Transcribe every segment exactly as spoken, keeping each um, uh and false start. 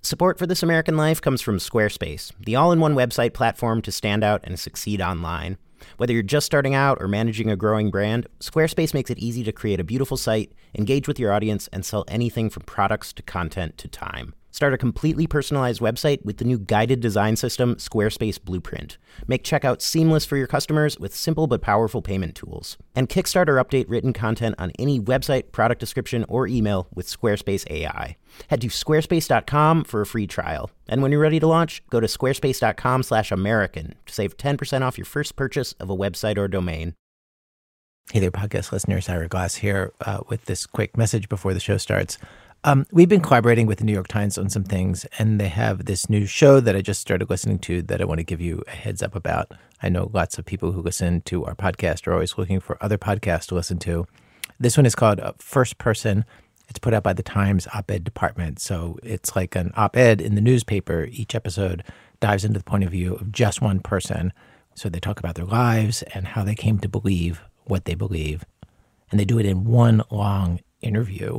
Support for This American Life comes from Squarespace, the all-in-one website platform to stand out and succeed online. Whether you're just starting out or managing a growing brand, Squarespace makes it easy to create a beautiful site, engage with your audience, and sell anything from products to content to time. Start a completely personalized website with the new guided design system, Squarespace Blueprint. Make checkout seamless for your customers with simple but powerful payment tools. And kickstart or update written content on any website, product description, or email with Squarespace A I. Head to squarespace dot com for a free trial. And when you're ready to launch, go to squarespace dot com slash American to save ten percent off your first purchase of a website or domain. Hey there, podcast listeners. Ira Glass here uh, with this quick message before the show starts. Um, we've been collaborating with the New York Times on some things, and they have this new show that I just started listening to that I want to give you a heads up about. I know lots of people who listen to our podcast are always looking for other podcasts to listen to. This one is called uh, First Person. It's put out by the Times op-ed department, so it's like an op-ed in the newspaper. Each episode dives into the point of view of just one person. So they talk about their lives and how they came to believe what they believe, and they do it in one long interview.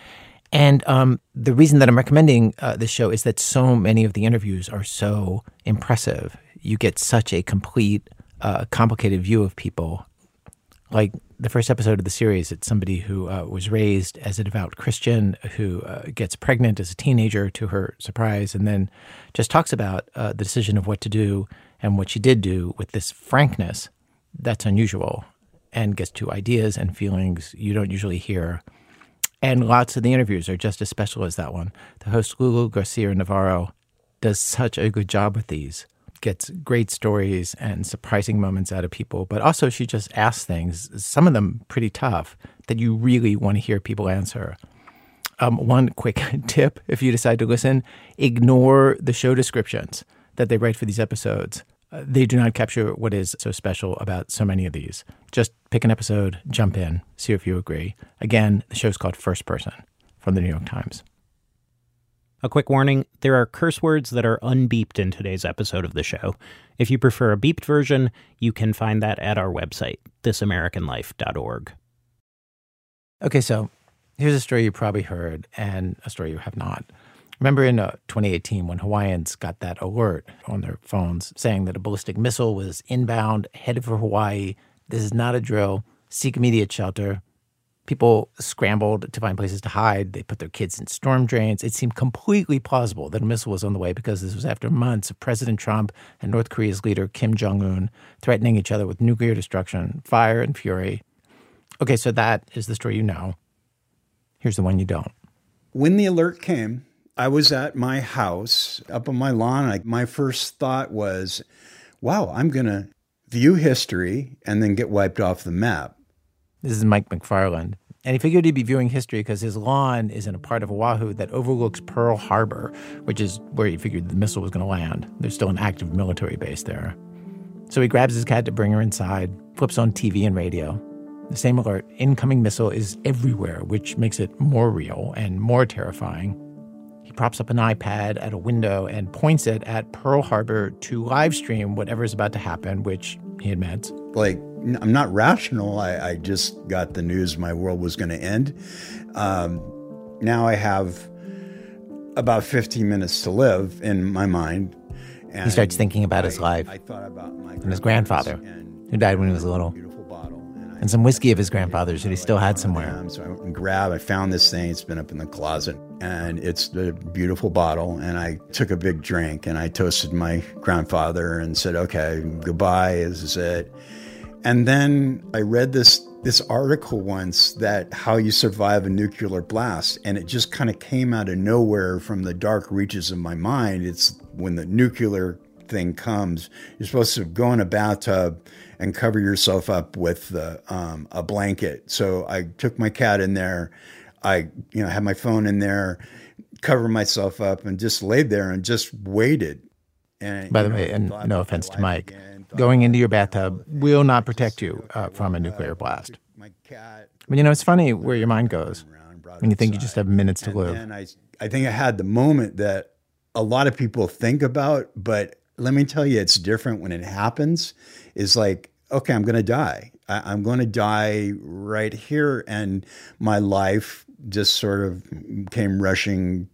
And um, the reason that I'm recommending uh, this show is that so many of the interviews are so impressive. You get such a complete, uh, complicated view of people. Like the first episode of the series, it's somebody who uh, was raised as a devout Christian who uh, gets pregnant as a teenager to her surprise, and then just talks about uh, the decision of what to do and what she did do with this frankness that's unusual, and gets to ideas and feelings you don't usually hear. And lots of the interviews are just as special as that one. The host, Lulu Garcia-Navarro, does such a good job with these. Gets great stories and surprising moments out of people. But also she just asks things, some of them pretty tough, that you really want to hear people answer. Um, one quick tip, if you decide to listen, ignore the show descriptions that they write for these episodes. Uh, they do not capture what is so special about so many of these. Just pick an episode, jump in, see if you agree. Again, the show's called First Person from the New York Times. A quick warning, there are curse words that are unbeeped in today's episode of the show. If you prefer a beeped version, you can find that at our website, this american life dot org. Okay, so here's a story you probably heard and a story you have not. Remember in uh, twenty eighteen when Hawaiians got that alert on their phones saying that a ballistic missile was inbound, headed for Hawaii. This is not a drill. Seek immediate shelter. People scrambled to find places to hide. They put their kids in storm drains. It seemed completely plausible that a missile was on the way because this was after months of President Trump and North Korea's leader Kim Jong-un threatening each other with nuclear destruction, fire, and fury. Okay, so that is the story you know. Here's the one you don't. When the alert came, I was at my house up on my lawn. I, my first thought was, wow, I'm going to view history and then get wiped off the map. This is Mike McFarland. And he figured he'd be viewing history because his lawn is in a part of Oahu that overlooks Pearl Harbor, which is where he figured the missile was going to land. There's still an active military base there. So he grabs his cat to bring her inside, flips on T V and radio. The same alert, incoming missile is everywhere, which makes it more real and more terrifying. He props up an iPad at a window and points it at Pearl Harbor to live stream whatever's about to happen, which he admits. Like, I'm not rational. I, I just got the news my world was going to end. Um, now I have about fifteen minutes to live in my mind. And he starts thinking about I, his life I thought about my and his grandfather, and who died when he was little, bottle, and, and some whiskey of his grandfather's that he still had somewhere. So I went and grabbed, I found this thing. It's been up in the closet, and it's a beautiful bottle. And I took a big drink, and I toasted my grandfather and said, okay, goodbye, this is it. And then I read this this article once that how you survive a nuclear blast, and it just kind of came out of nowhere from the dark reaches of my mind. It's when the nuclear thing comes, you're supposed to go in a bathtub and cover yourself up with the, um, a blanket. So I took my cat in there. I you know had my phone in there, covered myself up, and just laid there and just waited. And, By the know, way, and no offense to Mike, again, going into your bathtub will not protect you uh, from a nuclear blast. My cat. But, you know, it's funny where your mind goes when you think you just have minutes to live. And I, I think I had the moment that a lot of people think about, but let me tell you, it's different when it happens. It's like, okay, I'm going to die. I, I'm going to die right here. And my life just sort of came rushing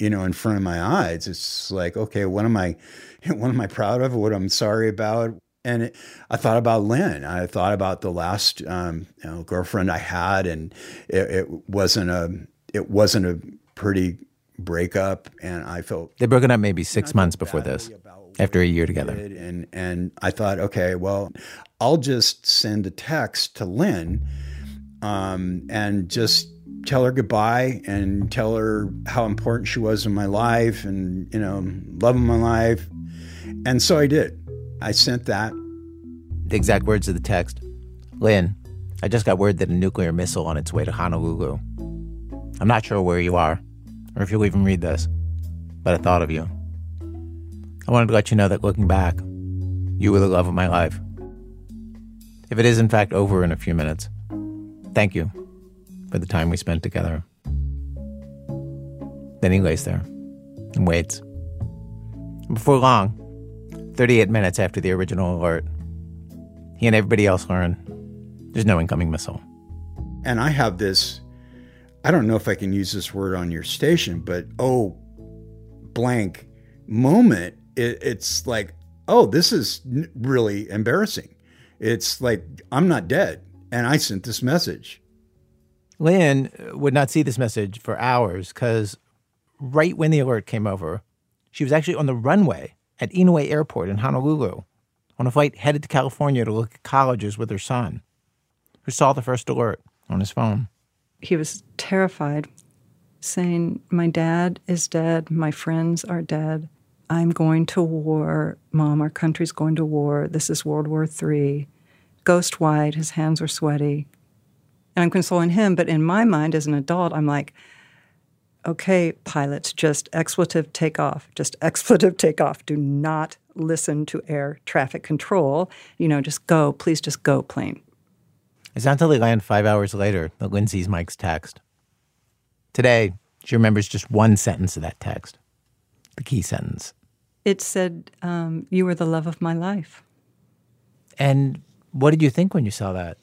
you know, in front of my eyes. It's like, okay, what am I, what am I proud of? What I'm sorry about? And it, I thought about Lynn. I thought about the last um, you know, girlfriend I had, and it, it wasn't a, it wasn't a pretty breakup. And I felt they broken up maybe six months before this, after a year together. And and I thought, okay, well, I'll just send a text to Lynn, um, and just tell her goodbye and tell her how important she was in my life, and you know, love of my life. And so I did. I sent that. The exact words of the text: Lynn, I just got word that a nuclear missile on its way to Honolulu. I'm not sure where you are, or if you'll even read this, but I thought of you. I wanted to let you know that looking back, you were the love of my life. If it is in fact over in a few minutes, thank you for the time we spent together. Then he lays there and waits. And before long, thirty-eight minutes after the original alert, he and everybody else learn there's no incoming missile. And I have this, I don't know if I can use this word on your station, but oh, blank moment. It, it's like, oh, this is n- really embarrassing. It's like, I'm not dead, and I sent this message. Lynn would not see this message for hours because right when the alert came over, she was actually on the runway at Inouye Airport in Honolulu on a flight headed to California to look at colleges with her son, who saw the first alert on his phone. He was terrified, saying, my dad is dead, my friends are dead, I'm going to war, Mom, our country's going to war, this is World War Three. Ghost white, his hands were sweaty. And I'm consoling him, but in my mind as an adult, I'm like, okay, pilots, just expletive takeoff, just expletive takeoff. Do not listen to air traffic control. You know, just go, please just go, plane. It's not until they land five hours later that Lynn sees Mike's text. Today, she remembers just one sentence of that text, the key sentence. It said, um, you were the love of my life. And what did you think when you saw that?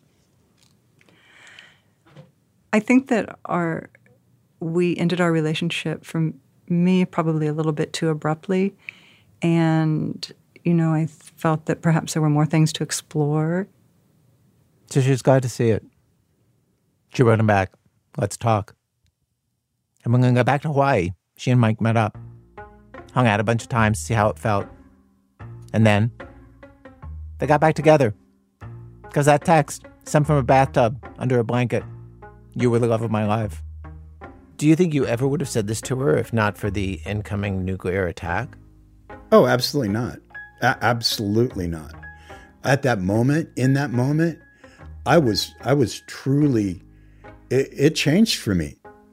I think that our we ended our relationship, from me, probably a little bit too abruptly. And, you know, I felt that perhaps there were more things to explore. So she was glad to see it. She wrote him back, let's talk. And when we got back to Hawaii, she and Mike met up, hung out a bunch of times to see how it felt. And then they got back together. Because that text, sent from a bathtub under a blanket, you were the love of my life. Do you think you ever would have said this to her if not for the incoming nuclear attack? Oh, absolutely not. A- absolutely not. At that moment, in that moment, I was I was truly, it, it changed for me.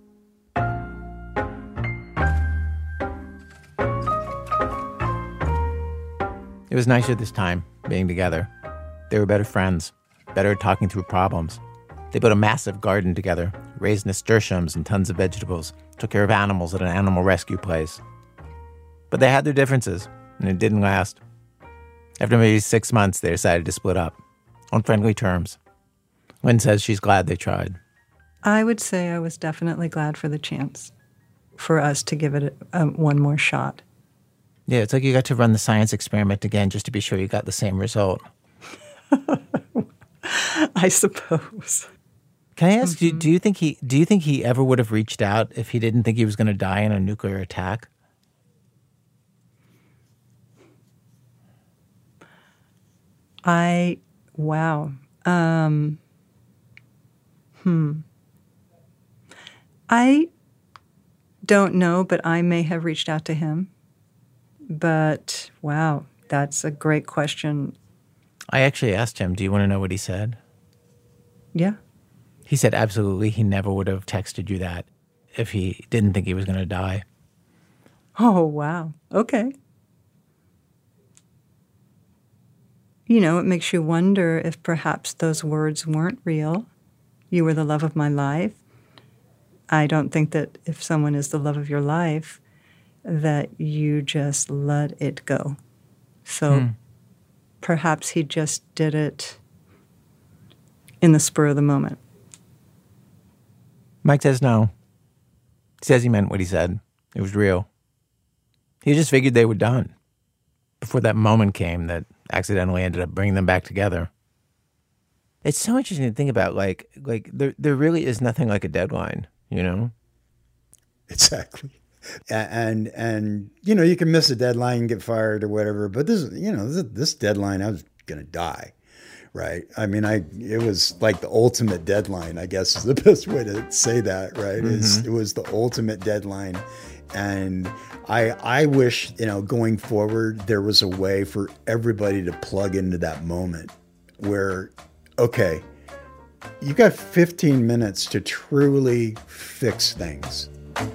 It was nicer this time, being together. They were better friends, better at talking through problems. They built a massive garden together, raised nasturtiums and tons of vegetables, took care of animals at an animal rescue place. But they had their differences, and it didn't last. After maybe six months, they decided to split up, on friendly terms. Lynn says she's glad they tried. I would say I was definitely glad for the chance for us to give it a, a, one more shot. Yeah, it's like you got to run the science experiment again just to be sure you got the same result. I suppose. Can I ask, Mm-hmm. do, do you think he do you think he ever would have reached out if he didn't think he was going to die in a nuclear attack? I, wow. Um, hmm. I don't know, but I may have reached out to him. But, wow, that's a great question. I actually asked him, do you want to know what he said? Yeah. He said absolutely he never would have texted you that if he didn't think he was going to die. Oh, wow. Okay. You know, it makes you wonder if perhaps those words weren't real. You were the love of my life. I don't think that if someone is the love of your life, that you just let it go. So hmm. perhaps he just did it in the spur of the moment. Mike says no. He says he meant what he said. It was real. He just figured they were done before that moment came that accidentally ended up bringing them back together. It's so interesting to think about, like, like there, there really is nothing like a deadline, you know? Exactly. And, and you know, you can miss a deadline and get fired or whatever, but this, you know, this, this deadline, I was going to die, right? I mean, I it was like the ultimate deadline, I guess is the best way to say that, right? Mm-hmm. Is it was the ultimate deadline. And I I wish, you know, going forward, there was a way for everybody to plug into that moment where, okay, you got fifteen minutes to truly fix things.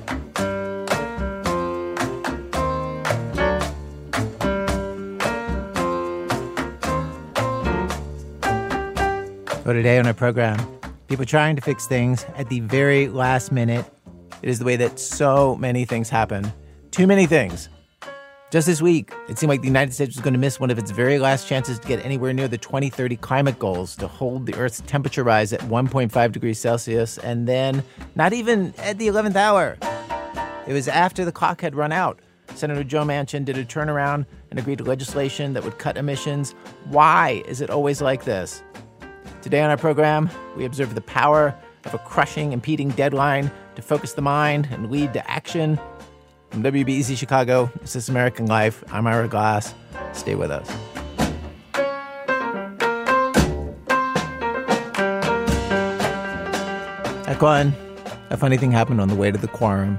So today on our program, people trying to fix things at the very last minute. It is the way that so many things happen. Too many things. Just this week, it seemed like the United States was going to miss one of its very last chances to get anywhere near the twenty thirty climate goals to hold the Earth's temperature rise at one point five degrees Celsius, and then not even at the eleventh hour. It was after the clock had run out. Senator Joe Manchin did a turnaround and agreed to legislation that would cut emissions. Why is it always like this? Today on our program, we observe the power of a crushing, impeding deadline to focus the mind and lead to action. From W B E Z Chicago, this is American Life. I'm Ira Glass. Stay with us. Act one, a funny thing happened on the way to the quorum.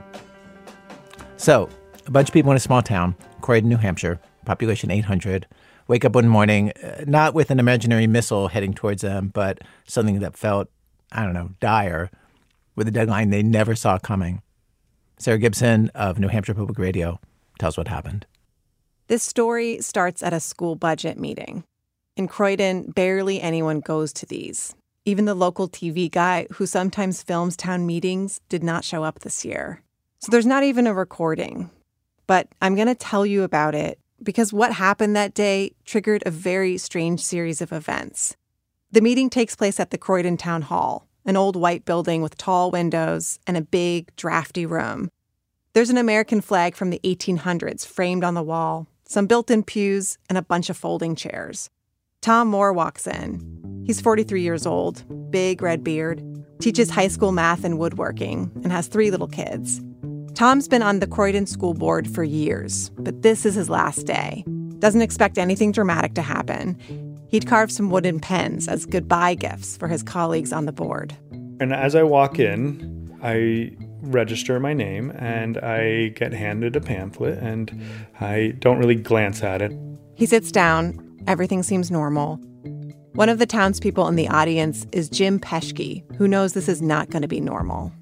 So, a bunch of people in a small town, Croydon, New Hampshire, population eight hundred, wake up one morning, uh, not with an imaginary missile heading towards them, but something that felt, I don't know, dire, with a deadline they never saw coming. Sarah Gibson of New Hampshire Public Radio tells what happened. This story starts at a school budget meeting. In Croydon, barely anyone goes to these. Even the local T V guy who sometimes films town meetings did not show up this year. So there's not even a recording. But I'm going to tell you about it because what happened that day triggered a very strange series of events. The meeting takes place at the Croydon Town Hall, an old white building with tall windows and a big, drafty room. There's an American flag from the eighteen hundreds framed on the wall, some built-in pews, and a bunch of folding chairs. Tom Moore walks in. He's forty-three years old, big red beard, teaches high school math and woodworking, and has three little kids. Tom's been on the Croydon School Board for years, but this is his last day. Doesn't expect anything dramatic to happen. He'd carved some wooden pens as goodbye gifts for his colleagues on the board. And as I walk in, I register my name and I get handed a pamphlet and I don't really glance at it. He sits down. Everything seems normal. One of the townspeople in the audience is Jim Peschke, who knows this is not going to be normal.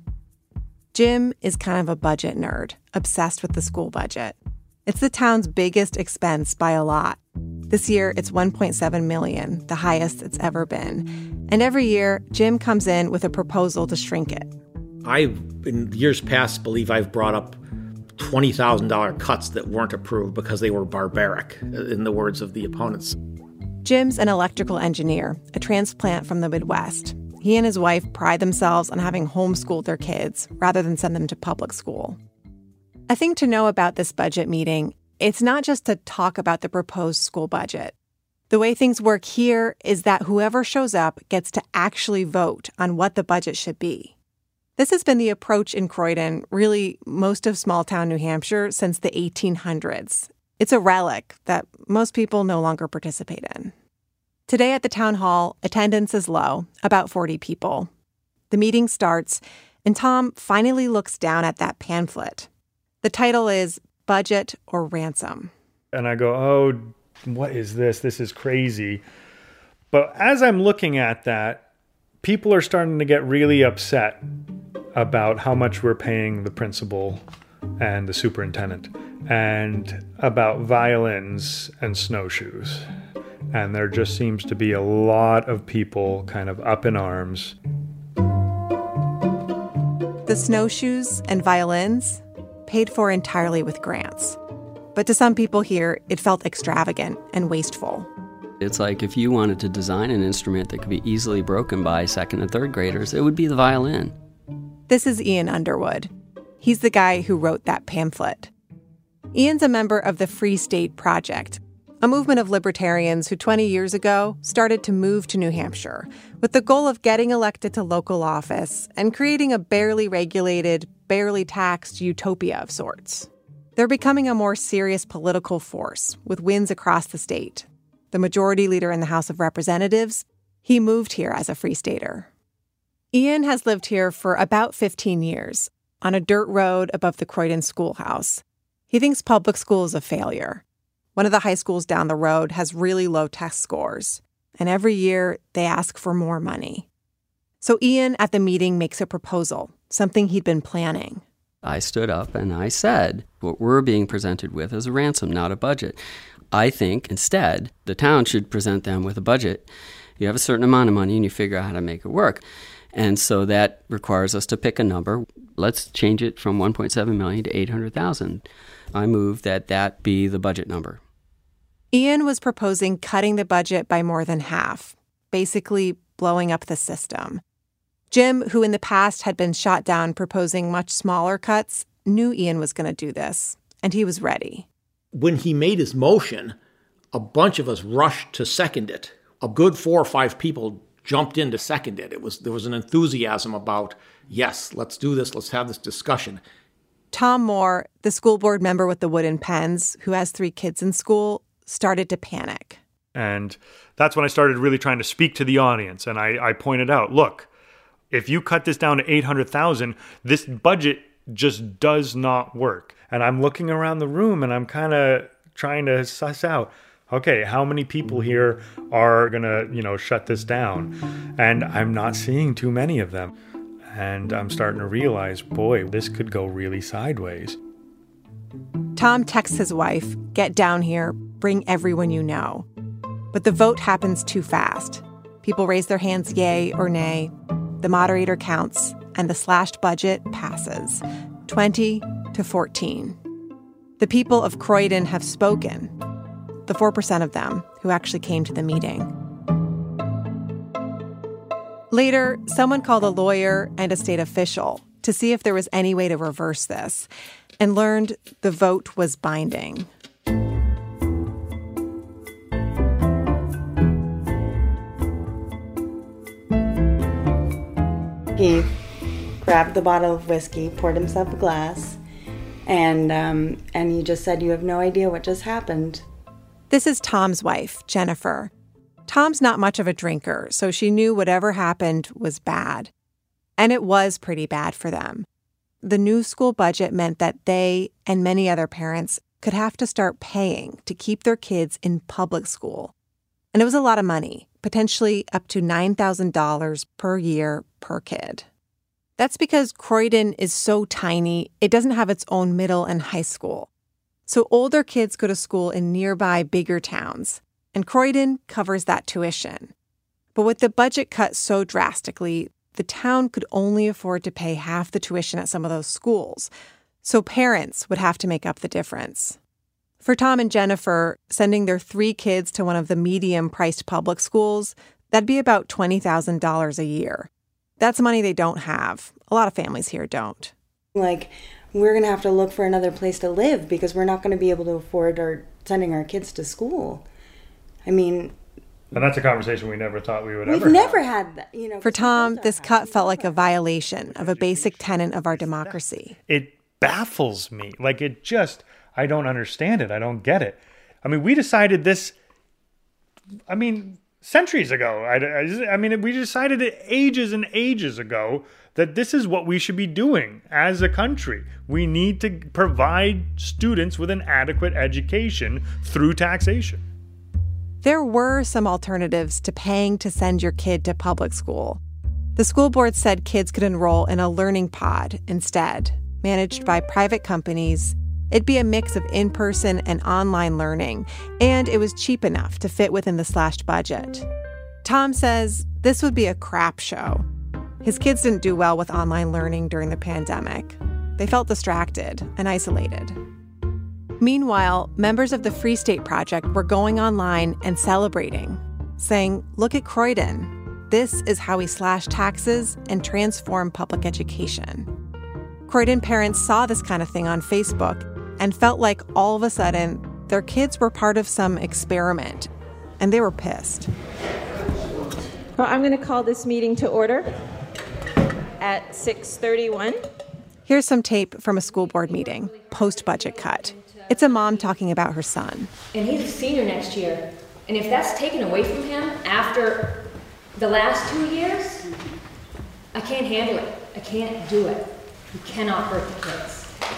Jim is kind of a budget nerd, obsessed with the school budget. It's the town's biggest expense by a lot. This year, it's one point seven million dollars, the highest it's ever been. And every year, Jim comes in with a proposal to shrink it. I, in years past, believe I've brought up twenty thousand dollars cuts that weren't approved because they were barbaric, in the words of the opponents. Jim's an electrical engineer, a transplant from the Midwest. He and his wife pride themselves on having homeschooled their kids rather than send them to public school. A thing to know about this budget meeting, it's not just to talk about the proposed school budget. The way things work here is that whoever shows up gets to actually vote on what the budget should be. This has been the approach in Croydon, really most of small-town New Hampshire, since the eighteen hundreds. It's a relic that most people no longer participate in. Today at the town hall, attendance is low, about forty people. The meeting starts, and Tom finally looks down at that pamphlet. The title is Budget or Ransom. And I go, oh, what is this? This is crazy. But as I'm looking at that, people are starting to get really upset about how much we're paying the principal and the superintendent, and about violins and snowshoes. And there just seems to be a lot of people kind of up in arms. The snowshoes and violins paid for entirely with grants. But to some people here, it felt extravagant and wasteful. It's like if you wanted to design an instrument that could be easily broken by second and third graders, it would be the violin. This is Ian Underwood. He's the guy who wrote that pamphlet. Ian's a member of the Free State Project, a movement of libertarians who twenty years ago started to move to New Hampshire with the goal of getting elected to local office and creating a barely regulated, barely taxed utopia of sorts. They're becoming a more serious political force with wins across the state. The majority leader in the House of Representatives, he moved here as a Free Stater. Ian has lived here for about fifteen years, on a dirt road above the Croydon schoolhouse. He thinks public school is a failure. One of the high schools down the road has really low test scores, and every year they ask for more money. So Ian at the meeting makes a proposal, something he'd been planning. I stood up and I said, what we're being presented with is a ransom, not a budget. I think instead the town should present them with a budget. You have a certain amount of money and you figure out how to make it work. And so that requires us to pick a number. Let's change it from one point seven million dollars to eight hundred thousand dollars. I move that that be the budget number. Ian was proposing cutting the budget by more than half, basically blowing up the system. Jim, who in the past had been shot down proposing much smaller cuts, knew Ian was going to do this, and he was ready. When he made his motion, a bunch of us rushed to second it. A good four or five people jumped in to second it. It was there was an enthusiasm about, yes, let's do this, let's have this discussion. Tom Moore, the school board member with the wooden pens, who has three kids in school, started to panic. And that's when I started really trying to speak to the audience. And I, I pointed out, look, if you cut this down to eight hundred thousand dollars, this budget just does not work. And I'm looking around the room and I'm kind of trying to suss out, okay, how many people here are going to, you know, shut this down? And I'm not seeing too many of them. And I'm starting to realize, boy, this could go really sideways. Tom texts his wife, get down here, bring everyone you know. But the vote happens too fast. People raise their hands yay or nay. The moderator counts, and the slashed budget passes, twenty to fourteen. The people of Croydon have spoken, the four percent of them who actually came to the meeting. Later, someone called a lawyer and a state official to see if there was any way to reverse this, and learned the vote was binding. He grabbed the bottle of whiskey, poured himself a glass, and um, and he just said, "You have no idea what just happened." This is Tom's wife, Jennifer. Tom's not much of a drinker, so she knew whatever happened was bad. And it was pretty bad for them. The new school budget meant that they and many other parents could have to start paying to keep their kids in public school. And it was a lot of money, potentially up to nine thousand dollars per year per kid. That's because Croydon is so tiny, it doesn't have its own middle and high school. So older kids go to school in nearby bigger towns, and Croydon covers that tuition. But with the budget cut so drastically, the town could only afford to pay half the tuition at some of those schools, so parents would have to make up the difference. For Tom and Jennifer, sending their three kids to one of the medium-priced public schools, that'd be about twenty thousand dollars a year. That's money they don't have. A lot of families here don't. Like, we're going to have to look for another place to live because we're not going to be able to afford our sending our kids to school. I mean... And that's a conversation we never thought we would we've ever have. We've never had that. You know, For Tom, this cut felt like a violation of a basic tenet of our democracy. It baffles me. Like, it just... I don't understand it. I don't get it. I mean, we decided this... I mean... centuries ago. I, I, I mean, we decided it ages and ages ago that this is what we should be doing as a country. We need to provide students with an adequate education through taxation. There were some alternatives to paying to send your kid to public school. The school board said kids could enroll in a learning pod instead, managed by private companies. It'd be a mix of in-person and online learning, and it was cheap enough to fit within the slashed budget. Tom says this would be a crap show. His kids didn't do well with online learning during the pandemic. They felt distracted and isolated. Meanwhile, members of the Free State Project were going online and celebrating, saying, "Look at Croydon. This is how we slash taxes and transform public education." Croydon parents saw this kind of thing on Facebook and felt like all of a sudden their kids were part of some experiment, and they were pissed. Well, I'm going to call this meeting to order at six thirty-one. Here's some tape from a school board meeting, post-budget cut. It's a mom talking about her son. And he's a senior next year. And if that's taken away from him after the last two years, I can't handle it. I can't do it. You cannot hurt the kids.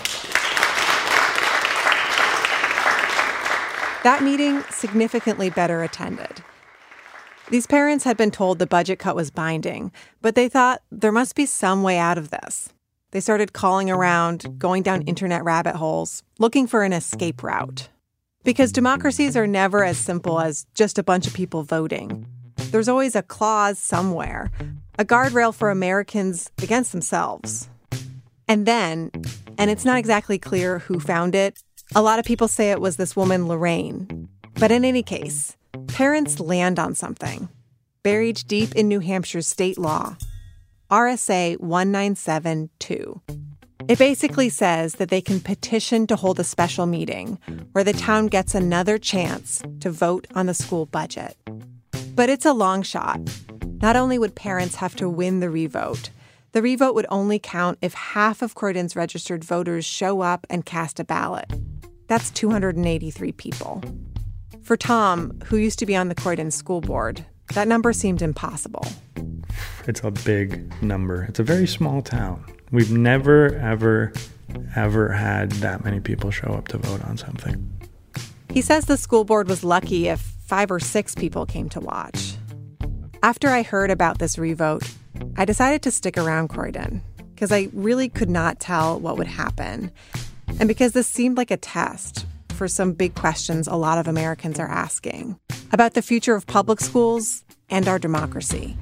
That meeting significantly better attended. These parents had been told the budget cut was binding, but they thought there must be some way out of this. They started calling around, going down internet rabbit holes, looking for an escape route. Because democracies are never as simple as just a bunch of people voting. There's always a clause somewhere, a guardrail for Americans against themselves. And then, and it's not exactly clear who found it, a lot of people say it was this woman, Lorraine. But in any case, parents land on something, buried deep in New Hampshire's state law, R S A one nine seven two. It basically says that they can petition to hold a special meeting where the town gets another chance to vote on the school budget. But it's a long shot. Not only would parents have to win the revote, the revote would only count if half of Croydon's registered voters show up and cast a ballot. That's two hundred eighty-three people. For Tom, who used to be on the Croydon school board, that number seemed impossible. It's a big number. It's a very small town. We've never, ever, ever had that many people show up to vote on something. He says the school board was lucky if five or six people came to watch. After I heard about this revote, I decided to stick around Croydon because I really could not tell what would happen. And because this seemed like a test for some big questions a lot of Americans are asking about the future of public schools and our democracy.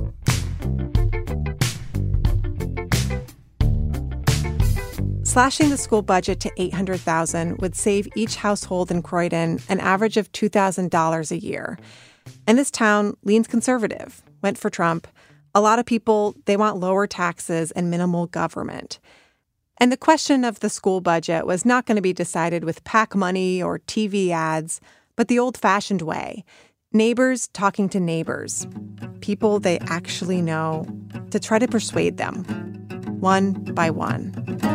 Slashing the school budget to eight hundred thousand dollars would save each household in Croydon an average of two thousand dollars a year. And this town leans conservative, went for Trump. A lot of people, they want lower taxes and minimal government. And the question of the school budget was not going to be decided with PAC money or T V ads, but the old-fashioned way. Neighbors talking to neighbors, people they actually know, to try to persuade them, one by one.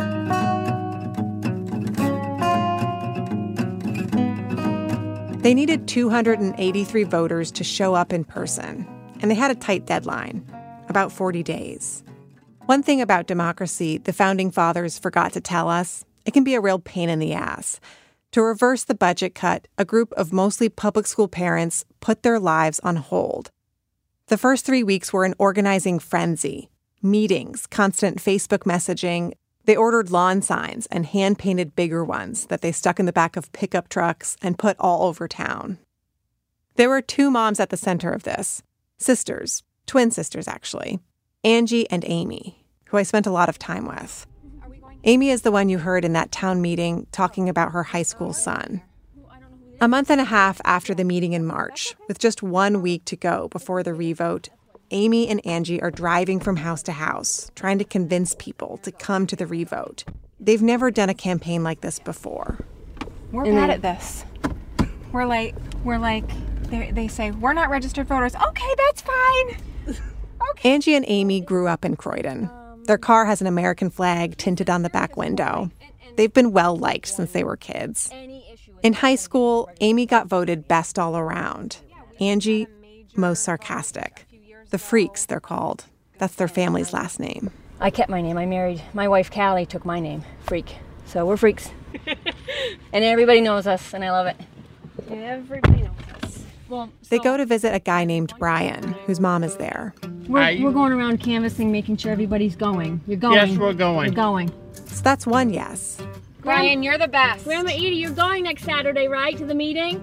They needed two hundred eighty-three voters to show up in person, and they had a tight deadline, about forty days. One thing about democracy the Founding Fathers forgot to tell us, it can be a real pain in the ass. To reverse the budget cut, a group of mostly public school parents put their lives on hold. The first three weeks were an organizing frenzy. Meetings, constant Facebook messaging. They ordered lawn signs and hand-painted bigger ones that they stuck in the back of pickup trucks and put all over town. There were two moms at the center of this. Sisters, twin sisters actually. Angie and Amy, who I spent a lot of time with. Amy is the one you heard in that town meeting talking about her high school son. A month and a half after the meeting in March, with just one week to go before the revote, Amy and Angie are driving from house to house, trying to convince people to come to the revote. They've never done a campaign like this before. We're bad at this. We're like, we're like, they, they say, we're not registered voters. Okay, that's fine. Okay. Angie and Amy grew up in Croydon. Their car has an American flag tinted on the back window. They've been well-liked since they were kids. In high school, Amy got voted best all around. Angie, most sarcastic. The Freaks, they're called. That's their family's last name. I kept my name. I married, my wife Callie took my name, Freak. So we're freaks. And everybody knows us, and I love it. Everybody knows us. Well, so they go to visit a guy named Brian, whose mom is there. We're, we're going around canvassing, making sure everybody's going. You're going. Yes, we're going. You're going. So that's one yes. Brian, you're the best. Grandma Edie, you're going next Saturday, right, to the meeting?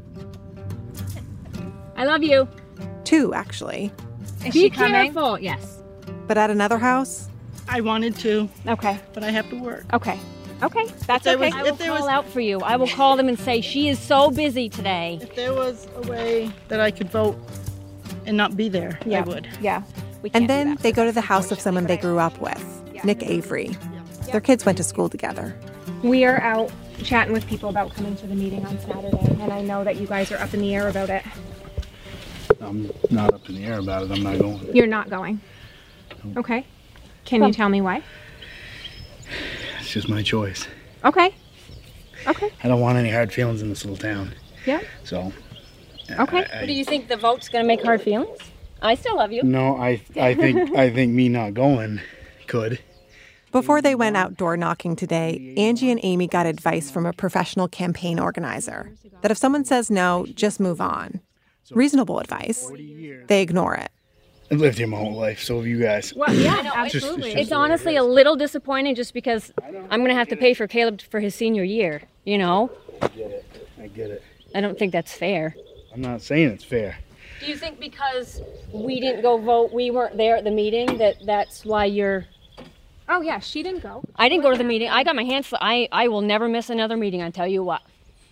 I love you. Two, actually. Is Be she coming? careful. Yes. But at another house? I wanted to. Okay. But I have to work. Okay. Okay. That's okay. Was, I will call was, out for you. I will call them and say, she is so busy today. If there was a way that I could vote and not be there, yeah. I would. Yeah. We can't and then they go to the house of someone they grew up with, yeah. Nick Avery. Their kids went to school together. We are out chatting with people about coming to the meeting on Saturday, and I know that you guys are up in the air about it. I'm not up in the air about it. I'm not going. You're not going? Okay. Can you tell me why? It's just my choice. Okay. Okay. I don't want any hard feelings in this little town. Yeah. So. Okay. I, I, Do you think the vote's going to make hard feelings? I still love you. No, I I think I think me not going could. Before they went out door knocking today, Angie and Amy got advice from a professional campaign organizer that if someone says no, just move on. Reasonable advice. They ignore it. I've lived here my whole life, so have you guys. Well, yeah, no, It's just- absolutely. it's It's, just honestly a little disappointing just because I'm going to have to pay for Caleb for his senior year, you know? I get it. I get it. I don't think that's fair. I'm not saying it's fair. Do you think because we didn't go vote, we weren't there at the meeting, that that's why you're... Oh, yeah, she didn't go. I didn't go to the meeting. I got my hands full. I, I will never miss another meeting, I tell you what.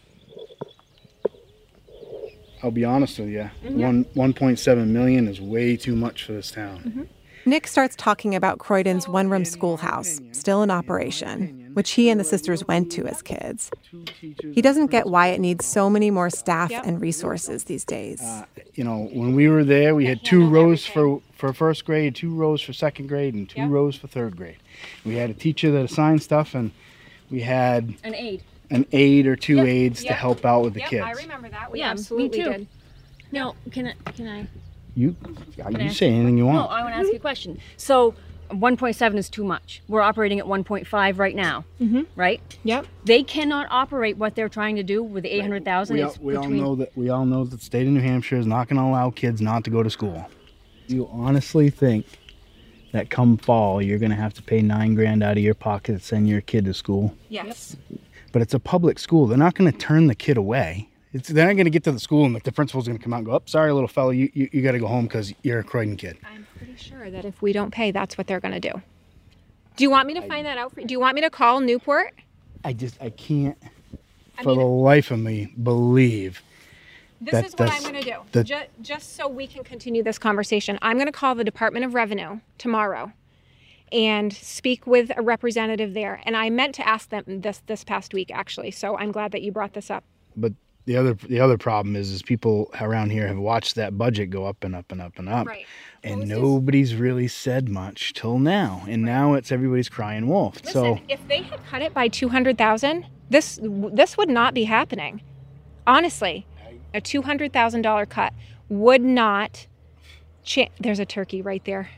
I'll be honest with you. Mhm. One one point seven million is way too much for this town. Mm-hmm. Nick starts talking about Croydon's one-room schoolhouse, still in operation, which he and the sisters went to as kids. He doesn't get why it needs so many more staff and resources these days. Uh, you know, when we were there, we had two rows for, for first grade, two rows for second grade, and two rows for third grade. We had a teacher that assigned stuff, and we had An aide. an aide or two Yep, aides yep. to help out with the Yep, kids. I remember that. We Yeah, absolutely me too. did. No, can I, can I? You, Can I you ask say anything you No, want. I want to ask you a question. So one point seven is too much. We're operating at one point five right now, Mm-hmm. right? Yep. They cannot operate what they're trying to do with the eight hundred thousand. We, all, It's we all between... know that we all know that the state of New Hampshire is not going to allow kids not to go to school. You honestly think that come fall you're going to have to pay nine grand out of your pocket to send your kid to school? Yes. But it's a public school. They're not going to turn the kid away. It's, they're not going to get to the school and the, the principal's going to come out and go, "Oh, sorry, little fella, you you, you got to go home because you're a Croydon kid." I'm pretty sure that if we don't pay, that's what they're going to do. Do you want me to find that out for you? Do you want me to call Newport? I just I can't I for mean- the life of me believe This that is what that's- I'm going to do. that- Just, just so we can continue this conversation, I'm going to call the Department of Revenue tomorrow and speak with a representative there. And I meant to ask them this this past week, actually. So I'm glad that you brought this up. But the other the other problem is is people around here have watched that budget go up and up and up and up. Right. And nobody's really said much till now. And now it's everybody's crying wolf. Listen, so if they had cut it by two hundred thousand dollars, this this would not be happening. Honestly, a two hundred thousand dollars cut would not cha- There's a turkey right there.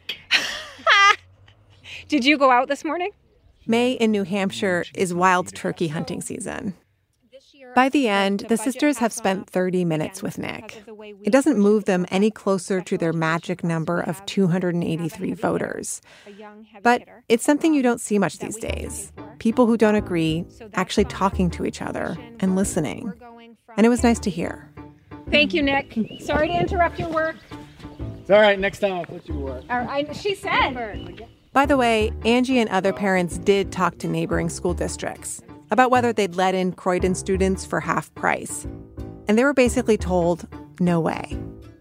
Did you go out this morning? May in New Hampshire is wild turkey hunting season. By the end, the sisters have spent thirty minutes with Nick. It doesn't move them any closer to their magic number of two hundred eighty-three voters. But it's something you don't see much these days. People who don't agree actually talking to each other and listening. And it was nice to hear. Thank you, Nick. Sorry to interrupt your work. it's all right, next time I'll put you to work. Or I, she said. By the way, Angie and other parents did talk to neighboring school districts about whether they'd let in Croydon students for half price. And they were basically told, no way.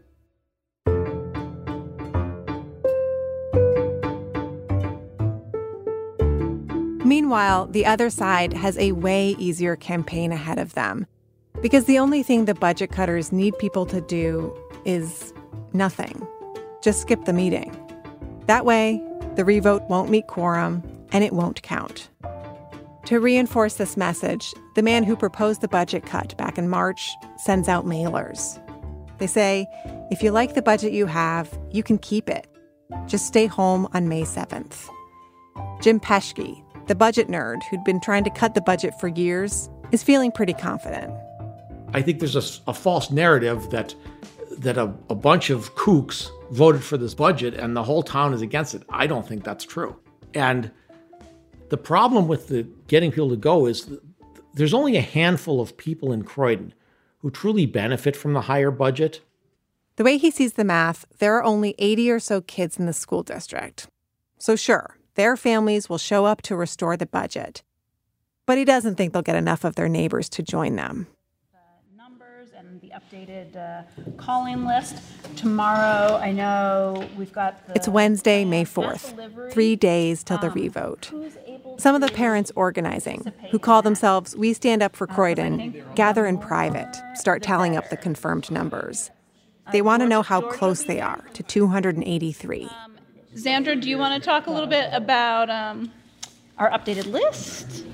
Meanwhile, the other side has a way easier campaign ahead of them, because the only thing the budget cutters need people to do is nothing. Just skip the meeting. That way, the revote won't meet quorum and it won't count. To reinforce this message, the man who proposed the budget cut back in March sends out mailers. They say, if you like the budget you have, you can keep it. Just stay home on May seventh. Jim Peschke, the budget nerd who'd been trying to cut the budget for years, is feeling pretty confident. I think there's a, a false narrative that that a, a bunch of kooks voted for this budget and the whole town is against it. I don't think that's true. And the problem with the getting people to go is th- there's only a handful of people in Croydon who truly benefit from the higher budget. The way he sees the math, there are only eighty or so kids in the school district. So sure, their families will show up to restore the budget. But he doesn't think they'll get enough of their neighbors to join them. and the updated uh, call-in list. Tomorrow, I know we've got the... It's Wednesday, May fourth, three days till the revote. Some of the parents organizing, who call themselves We Stand Up for Croydon, gather in private, start tallying up the confirmed numbers. They want to know how close they are to two hundred eighty-three. Xandra, do you want to talk a little bit about um, our updated list?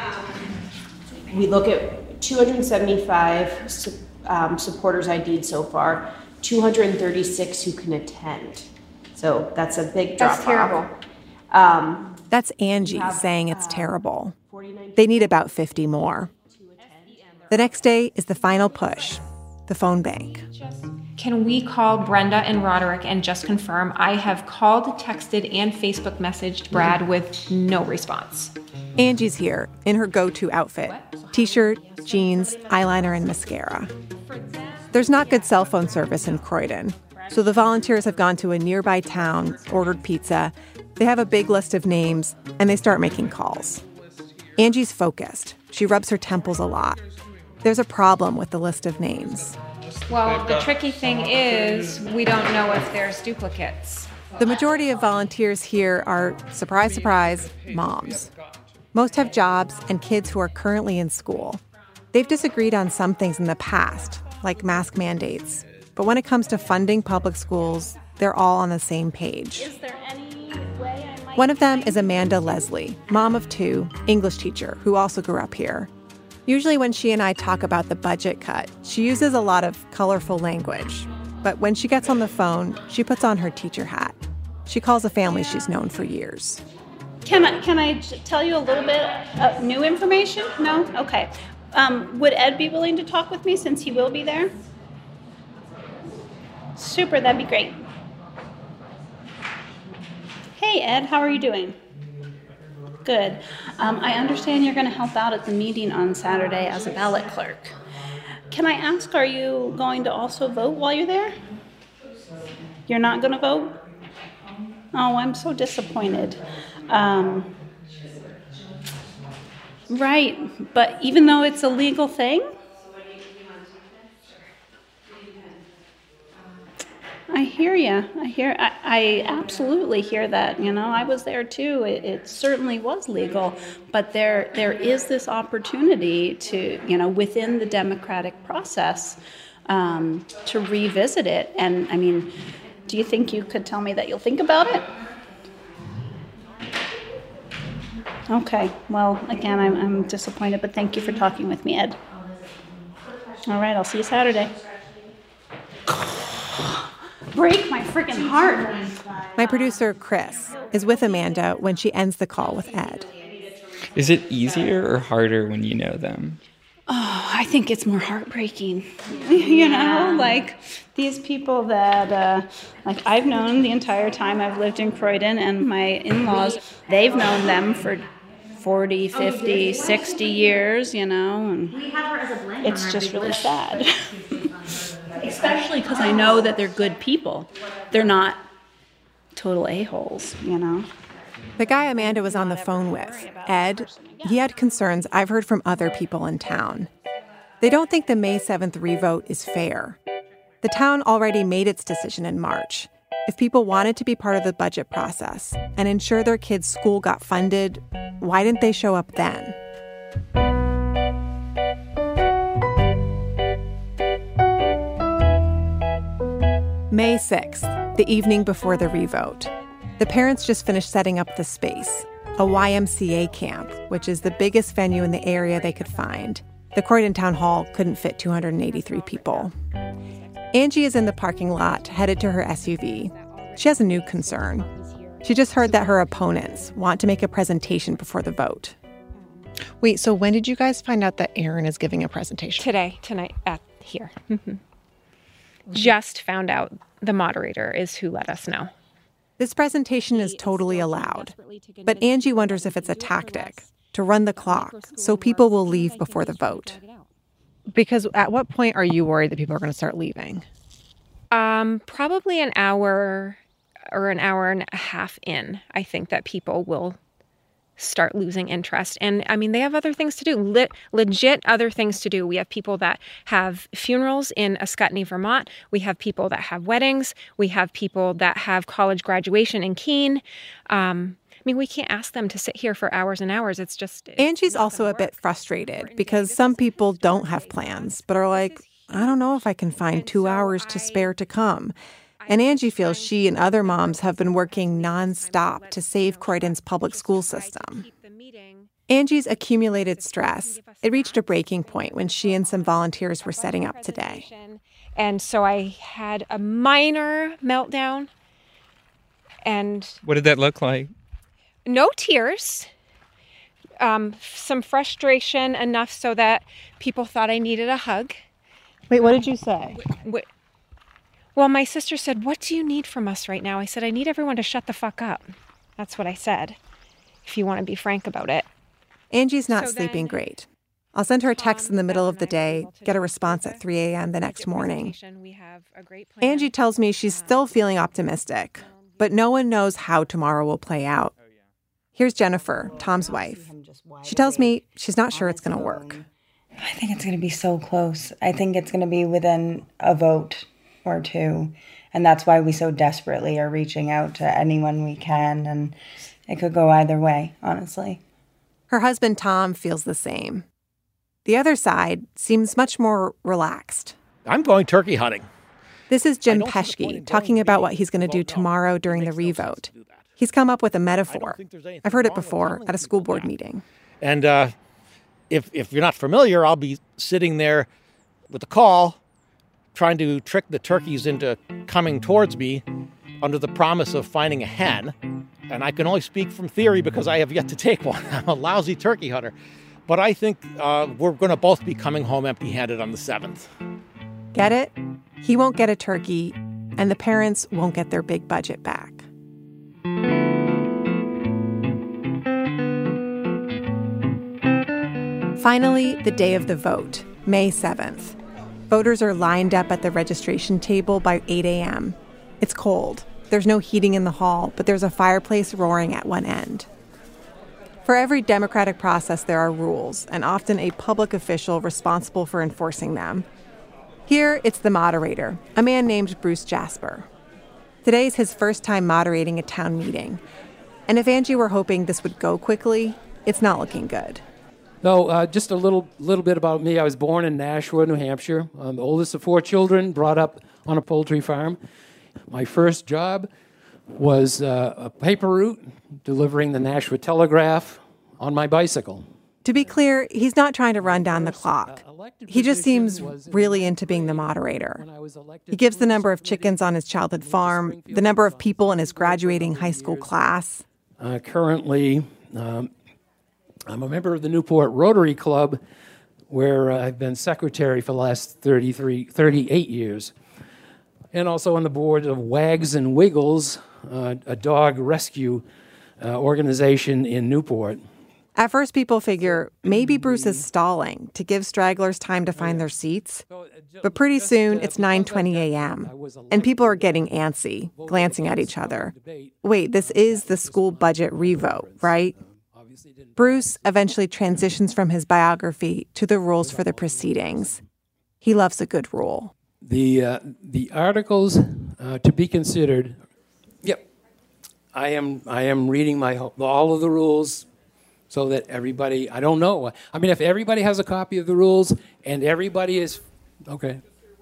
We look at two hundred seventy-five um, supporters I D'd so far, two hundred thirty-six who can attend. So that's a big drop off. That's terrible. Um, That's Angie saying it's terrible. They need about fifty more. The next day is the final push, the phone bank. Can we call Brenda and Roderick and just confirm? I have called, texted, and Facebook messaged Brad with no response. Angie's here in her go-to outfit, t-shirt, jeans, eyeliner, and mascara. There's not good cell phone service in Croydon, so the volunteers have gone to a nearby town, ordered pizza. They have a big list of names, and they start making calls. Angie's focused. She rubs her temples a lot. There's a problem with the list of names. Well, the tricky thing is we don't know if there's duplicates. The majority of volunteers here are, surprise, surprise, moms. Most have jobs and kids who are currently in school. They've disagreed on some things in the past, like mask mandates. But when it comes to funding public schools, they're all on the same page. Is there any way I might... One of them is Amanda Leslie, mom of two, English teacher, who also grew up here. Usually when she and I talk about the budget cut, she uses a lot of colorful language. But when she gets on the phone, she puts on her teacher hat. She calls a family she's known for years. Can I, can I j- tell you a little bit of new information? No? Okay. Um, would Ed be willing to talk with me since he will be there? Super, that'd be great. Hey, Ed, how are you doing? Good. Um, I understand you're going to help out at the meeting on Saturday as a ballot clerk. Can I ask, are you going to also vote while you're there? You're not going to vote? Oh, I'm so disappointed. Um, right, but even though it's a legal thing? I hear you. I hear. I, I absolutely hear that. You know, I was there too. It, it certainly was legal, but there there is this opportunity to, you know, within the democratic process, um, to revisit it. And I mean, do you think you could tell me that you'll think about it? Okay. Well, again, I'm I'm disappointed, but thank you for talking with me, Ed. All right. I'll see you Saturday. Break my freaking heart. My producer, Chris, is with Amanda when she ends the call with Ed. Is it easier or harder when you know them? Oh, I think it's more heartbreaking. You know, like these people that, uh, like I've known the entire time I've lived in Croydon, and my in-laws, they've known them for forty, fifty, sixty years, you know, and it's just really sad. Especially because I know that they're good people. They're not total a-holes, you know. The guy Amanda was on the phone with, Ed, he had concerns I've heard from other people in town. They don't think the May seventh revote is fair. The town already made its decision in March. If people wanted to be part of the budget process and ensure their kids' school got funded, why didn't they show up then? May sixth, the evening before the revote. The parents just finished setting up the space, a Y M C A camp, which is the biggest venue in the area they could find. The Croydon Town Hall couldn't fit two hundred eighty-three people. Angie is in the parking lot, headed to her S U V. She has a new concern. She just heard that her opponents want to make a presentation before the vote. Wait, so when did you guys find out that Aaron is giving a presentation? Today, tonight, at here. Mm-hmm. Just found out the moderator is who let us know. This presentation is totally allowed, but Angie wonders if it's a tactic to run the clock so people will leave before the vote. Because at what point are you worried that people are going to start leaving? Um, probably an hour or an hour and a half in, I think that people will start losing interest. And I mean, they have other things to do, Le- legit other things to do. We have people that have funerals in Ascutney, Vermont. We have people that have weddings. We have people that have college graduation in Keene. Um, I mean, we can't ask them to sit here for hours and hours. It's just... It's Angie's also a bit frustrated because some people don't have plans, but are like, I don't know if I can find two hours to spare to come. And Angie feels she and other moms have been working nonstop to save Croydon's public school system. Angie's accumulated stress, it reached a breaking point when she and some volunteers were setting up today. And so I had a minor meltdown. And what did that look like? No tears. Um, some frustration enough so that people thought I needed a hug. Wait, what did you say? Wait, Well, my sister said, what do you need from us right now? I said, I need everyone to shut the fuck up. That's what I said, if you want to be frank about it. Angie's not so sleeping great. I'll send her a text in the middle of the day, get a response at three a.m. the next morning. Angie tells me she's still feeling optimistic, but no one knows how tomorrow will play out. Here's Jennifer, Tom's wife. She tells me she's not sure it's going to work. I think it's going to be so close. I think it's going to be within a vote or two. And that's why we so desperately are reaching out to anyone we can. And it could go either way, honestly. Her husband, Tom, feels the same. The other side seems much more relaxed. I'm going turkey hunting. This is Jim Peschke talking about what he's going to do tomorrow during the revote. He's come up with a metaphor. I've heard it before at a school board meeting. And uh, if if you're not familiar, I'll be sitting there with a call, trying to trick the turkeys into coming towards me under the promise of finding a hen. And I can only speak from theory because I have yet to take one. I'm a lousy turkey hunter. But I think uh, we're going to both be coming home empty-handed on the seventh. Get it? He won't get a turkey, and the parents won't get their big budget back. Finally, the day of the vote, May seventh. Voters are lined up at the registration table by eight a.m. It's cold. There's no heating in the hall, but there's a fireplace roaring at one end. For every democratic process, there are rules, and often a public official responsible for enforcing them. Here, it's the moderator, a man named Bruce Jasper. Today's his first time moderating a town meeting. And if Angie were hoping this would go quickly, it's not looking good. No, uh, just a little little bit about me. I was born in Nashua, New Hampshire. I'm the oldest of four children, brought up on a poultry farm. My first job was uh, a paper route, delivering the Nashua Telegraph on my bicycle. To be clear, he's not trying to run down the clock. He just seems really into being the moderator. He gives the number of chickens on his childhood farm, the number of people in his graduating high school class. Uh, currently, um, I'm a member of the Newport Rotary Club, where uh, I've been secretary for the last thirty-three, thirty-eight years. And also on the board of Wags and Wiggles, uh, a dog rescue uh, organization in Newport. At first, people figure maybe Bruce is stalling to give stragglers time to find their seats. But pretty soon, it's nine twenty a.m., and people are getting antsy, glancing at each other. Wait, this is the school budget revote, right? Bruce eventually transitions from his biography to the rules for the proceedings. He loves a good rule. The uh, the articles uh, to be considered. Yep, I am I am reading my all of the rules so that everybody. I don't know. I mean, if everybody has a copy of the rules and everybody is okay,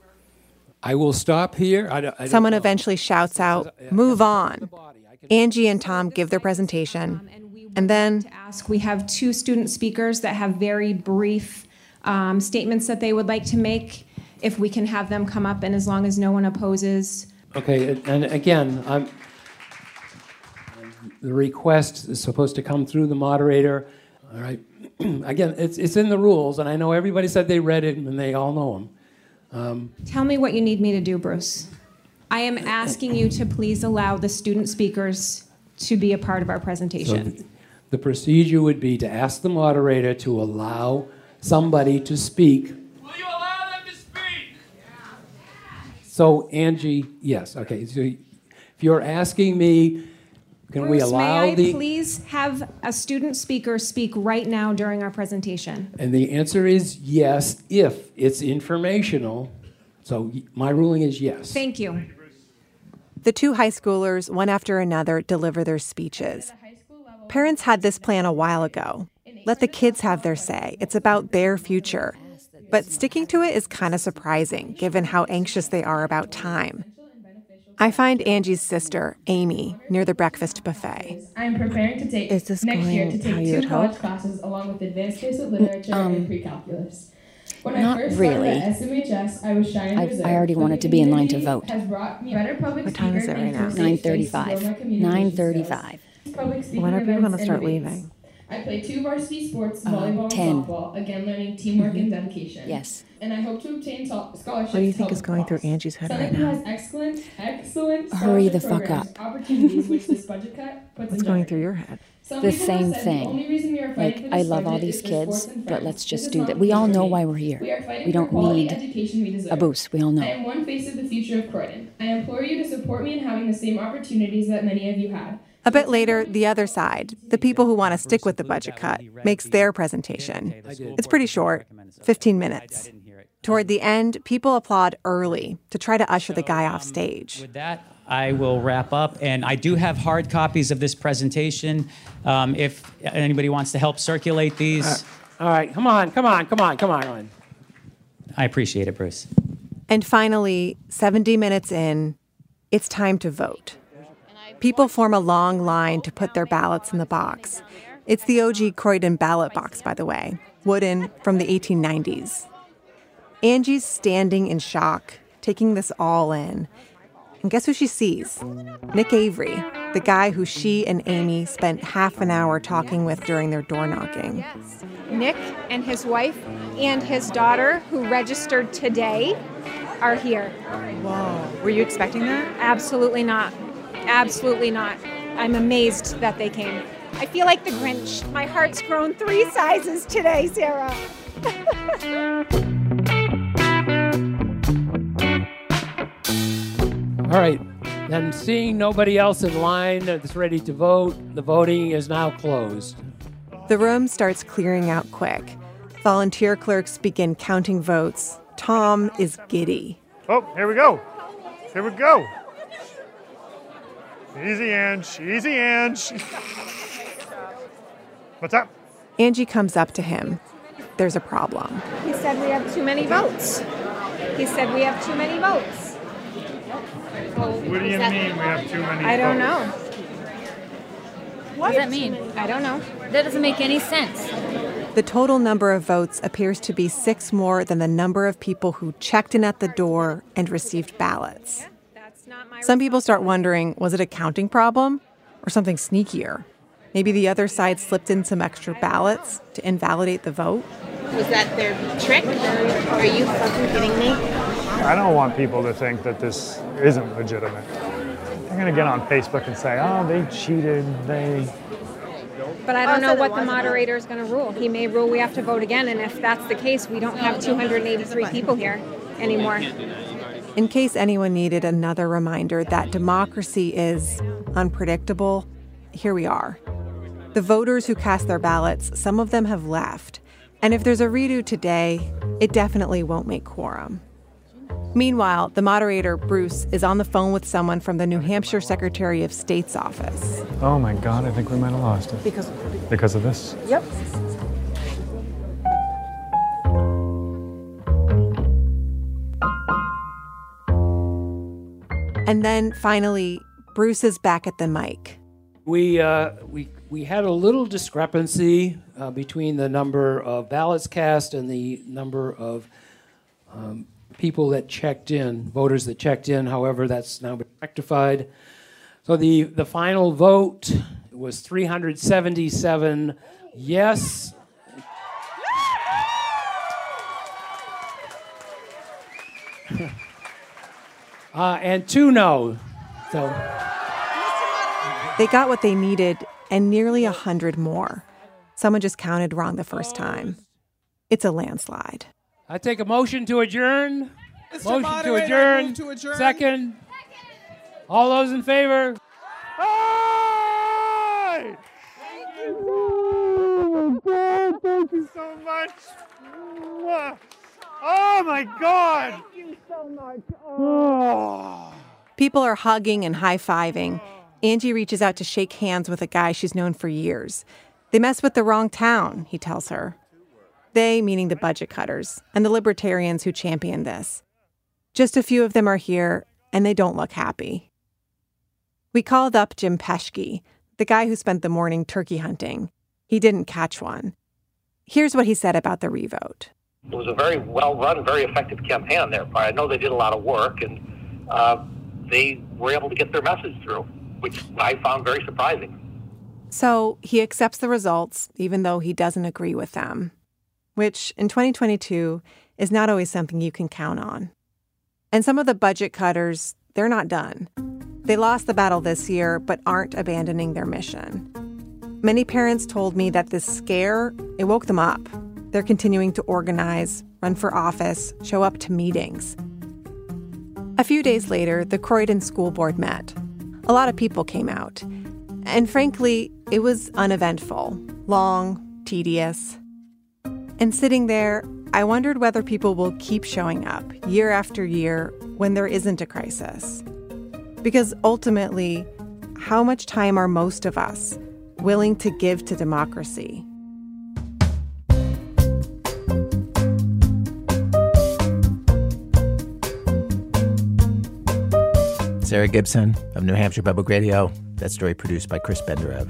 I will stop here. I don't, I don't Someone know. eventually shouts out, "Move on." Angie and Tom give their presentation, and then ask. We have two student speakers that have very brief um, statements that they would like to make. If we can have them come up, and as long as no one opposes. Okay, and again, I'm, the request is supposed to come through the moderator. All right. Again, it's it's in the rules, and I know everybody said they read it, and they all know them. Um, Tell me what you need me to do, Bruce. I am asking you to please allow the student speakers to be a part of our presentation. So the procedure would be to ask the moderator to allow somebody to speak. So, Angie, yes, okay. So if you're asking me Can Bruce, we allow may I the... please have a student speaker speak right now during our presentation? And the answer is yes, if it's informational. So my ruling is yes. Thank you. The two high schoolers, one after another, deliver their speeches. Parents had this plan a while ago. Let the kids have their say. It's about their future. But sticking to it is kind of surprising, given how anxious they are about time. I find Angie's sister, Amy, near the breakfast buffet. I'm preparing to take Is this next year to going how take you two would college hope? classes along with advanced basic literature Um, and pre-calculus. When not I first really. started at S M H S, I was shy and I- reserved. I already but wanted the to be in line to community vote. Has brought me better public What time is speaker it right and now? to a safe nine space to build thirty-five. my communication nine skills. thirty-five. Public speaking When are people events gonna and start debates. leaving? I played two varsity sports, Uh, volleyball ten. and softball, again learning teamwork Mhm. and dedication. Yes. And I hope to obtain so- scholarships. What do you to think help is going through Angie's head right Seneca now? has excellent, excellent Hurry the scholarship fuck programs, up. opportunities which this budget cut puts What's in going jeopardy. through your head? Some The people have same said the thing. only reason we are fighting Like, for I this love all budget these is for kids, sports and but friends. let's This just is do not that. We the all future know me. why we're here. We are fighting We for don't quality need education we deserve. a boost. We all know. I am one face of the future of Croydon. I implore you to support me in having the same opportunities that many of you had. A bit later, the other side, the people who want to stick with the budget cut, makes their presentation. It's pretty short, fifteen minutes. Toward the end, people applaud early to try to usher the guy off stage. With that, I will wrap up. And I do have hard copies of this presentation. Um, if anybody wants to help circulate these. Uh, all right, come on, come on, come on, come on, come on. I appreciate it, Bruce. And finally, seventy minutes in, it's time to vote. People form a long line to put their ballots in the box. It's the O G Croydon ballot box, by the way, wooden from the eighteen nineties. Angie's standing in shock, taking this all in. And guess who she sees? Nick Avery, the guy who she and Amy spent half an hour talking with during their door knocking. Nick and his wife and his daughter, who registered today, are here. Whoa. Were you expecting that? Absolutely not. Absolutely not. I'm amazed that they came. I feel like the Grinch. My heart's grown three sizes today, Sarah. All right, then seeing nobody else in line that's ready to vote, the voting is now closed. The room starts clearing out quick. Volunteer clerks begin counting votes. Tom is giddy. Oh, here we go. Here we go. Easy, Ange. Easy, Ange. What's up? Angie comes up to him. There's a problem. He said we have too many votes. He said we have too many votes. What do you mean we have too many I don't votes? know. What does that mean? I don't know. That doesn't make any sense. The total number of votes appears to be six more than the number of people who checked in at the door and received ballots. Some people start wondering, was it a counting problem or something sneakier? Maybe the other side slipped in some extra ballots to invalidate the vote? Was that their trick? Are you fucking kidding me? I don't want people to think that this isn't legitimate. They're going to get on Facebook and say, oh, they cheated, they... But I don't know what the moderator is going to rule. He may rule we have to vote again, and if that's the case, we don't have two hundred eighty-three people here anymore. In case anyone needed another reminder that democracy is unpredictable, here we are. The voters who cast their ballots, some of them have left. And if there's a redo today, it definitely won't make quorum. Meanwhile, the moderator, Bruce, is on the phone with someone from the New Hampshire Secretary of State's office. Oh my God, I think we might have lost it. Because Because of this? Yep. And then finally, Bruce is back at the mic. We, uh, we, we had a little discrepancy uh, between the number of ballots cast and the number of um, people that checked in, voters that checked in. However, that's now been rectified. So the, the final vote was three hundred seventy-seven yes. uh, and two no. So they got what they needed and nearly a hundred more. Someone just counted wrong the first time. It's a landslide. I take a motion to adjourn. Mister Motion to Moderator, I adjourn. move to adjourn. Second. All those in favor? Ah! so much. Oh, my God. Thank you so much. Oh. People are hugging and high-fiving. Angie reaches out to shake hands with a guy she's known for years. They mess with the wrong town, he tells her. They, meaning the budget cutters and the libertarians who champion this. Just a few of them are here, and they don't look happy. We called up Jim Peschke, the guy who spent the morning turkey hunting. He didn't catch one. Here's what he said about the revote. It was a very well-run, very effective campaign on their part. I know they did a lot of work, and uh, they were able to get their message through, which I found very surprising. So he accepts the results, even though he doesn't agree with them, which in twenty twenty-two is not always something you can count on. And some of the budget cutters, they're not done. They lost the battle this year, but aren't abandoning their mission. Many parents told me that this scare, it woke them up. They're continuing to organize, run for office, show up to meetings. A few days later, the Croydon School Board met. A lot of people came out. And frankly, it was uneventful, long, tedious. And sitting there, I wondered whether people will keep showing up year after year when there isn't a crisis. Because ultimately, how much time are most of us willing to give to democracy? Sarah Gibson of New Hampshire Public Radio. That story produced by Chris Benderev.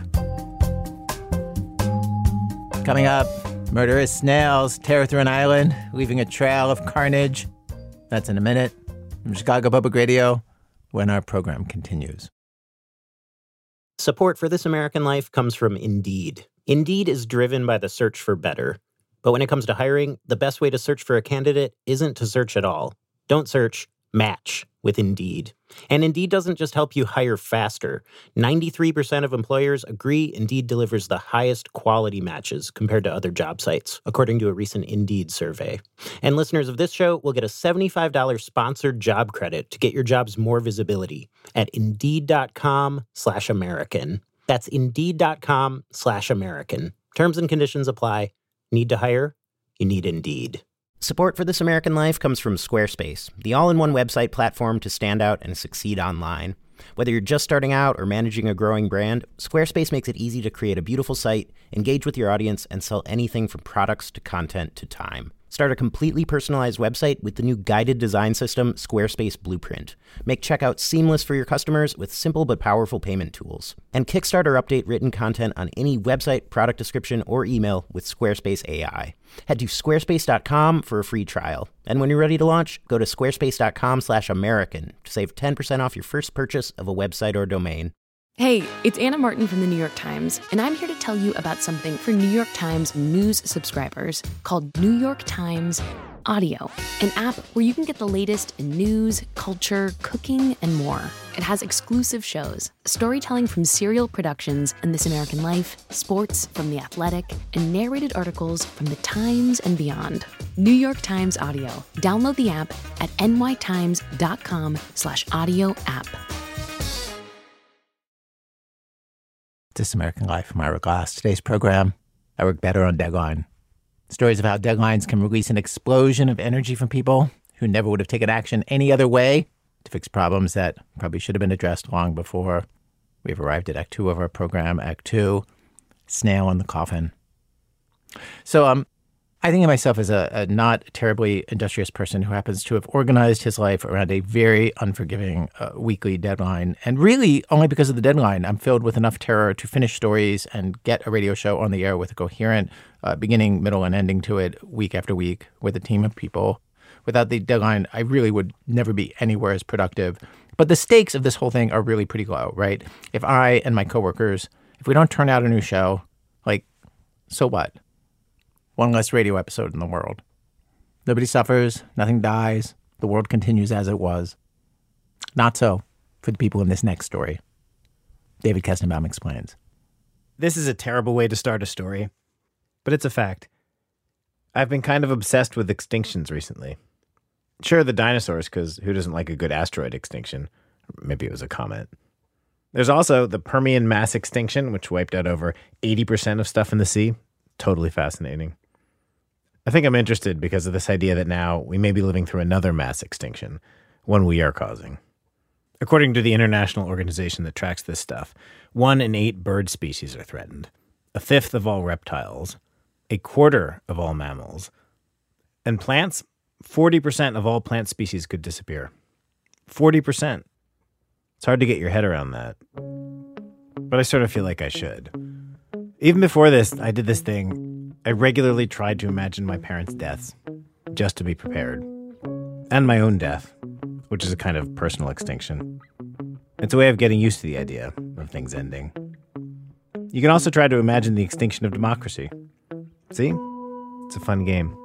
Coming up, murderous snails tear through an island, leaving a trail of carnage. That's in a minute. From Chicago Public Radio, when our program continues. Support for This American Life comes from Indeed. Indeed is driven by the search for better. But when it comes to hiring, the best way to search for a candidate isn't to search at all. Don't search, match with Indeed. And Indeed doesn't just help you hire faster. ninety-three percent of employers agree Indeed delivers the highest quality matches compared to other job sites, according to a recent Indeed survey. And listeners of this show will get a seventy-five dollars sponsored job credit to get your jobs more visibility at Indeed.com slash American. That's Indeed.com slash American. Terms and conditions apply. Need to hire? You need Indeed. Support for This American Life comes from Squarespace, the all-in-one website platform to stand out and succeed online. Whether you're just starting out or managing a growing brand, Squarespace makes it easy to create a beautiful site, engage with your audience, and sell anything from products to content to time. Start a completely personalized website with the new guided design system, Squarespace Blueprint. Make checkout seamless for your customers with simple but powerful payment tools. And kickstart or update written content on any website, product description, or email with Squarespace A I. Head to squarespace dot com for a free trial. And when you're ready to launch, go to squarespace.com slash American to save ten percent off your first purchase of a website or domain. Hey, it's Anna Martin from the New York Times, and I'm here to tell you about something for New York Times news subscribers called New York Times Audio, an app where you can get the latest in news, culture, cooking, and more. It has exclusive shows, storytelling from Serial Productions and This American Life, sports from The Athletic, and narrated articles from The Times and beyond. New York Times Audio. Download the app at nytimes.com slash audio app. This American Life, I'm Ira Glass. Today's program, I work better on Deadline. Stories of how deadlines can release an explosion of energy from people who never would have taken action any other way to fix problems that probably should have been addressed long before. We've arrived at Act Two of our program, Act Two, Snail in the Coffin. So um, I think of myself as a, a not terribly industrious person who happens to have organized his life around a very unforgiving uh, weekly deadline. And really, only because of the deadline, I'm filled with enough terror to finish stories and get a radio show on the air with a coherent uh, beginning, middle, and ending to it week after week with a team of people. Without the deadline, I really would never be anywhere as productive. But the stakes of this whole thing are really pretty low, right? If I and my coworkers, if we don't turn out a new show, like, so what? One less radio episode in the world. Nobody suffers, nothing dies, the world continues as it was. Not so for the people in this next story. David Kestenbaum explains. This is a terrible way to start a story, but it's a fact. I've been kind of obsessed with extinctions recently. Sure, the dinosaurs, because who doesn't like a good asteroid extinction? Maybe it was a comet. There's also the Permian mass extinction, which wiped out over eighty percent of stuff in the sea. Totally fascinating. I think I'm interested because of this idea that now we may be living through another mass extinction, one we are causing. According to the international organization that tracks this stuff, one in eight bird species are threatened, a fifth of all reptiles, a quarter of all mammals, and plants, forty percent of all plant species could disappear. forty percent. It's hard to get your head around that. But I sort of feel like I should. Even before this, I did this thing. I regularly tried to imagine my parents' deaths, just to be prepared. And my own death, which is a kind of personal extinction. It's a way of getting used to the idea of things ending. You can also try to imagine the extinction of democracy. See? It's a fun game.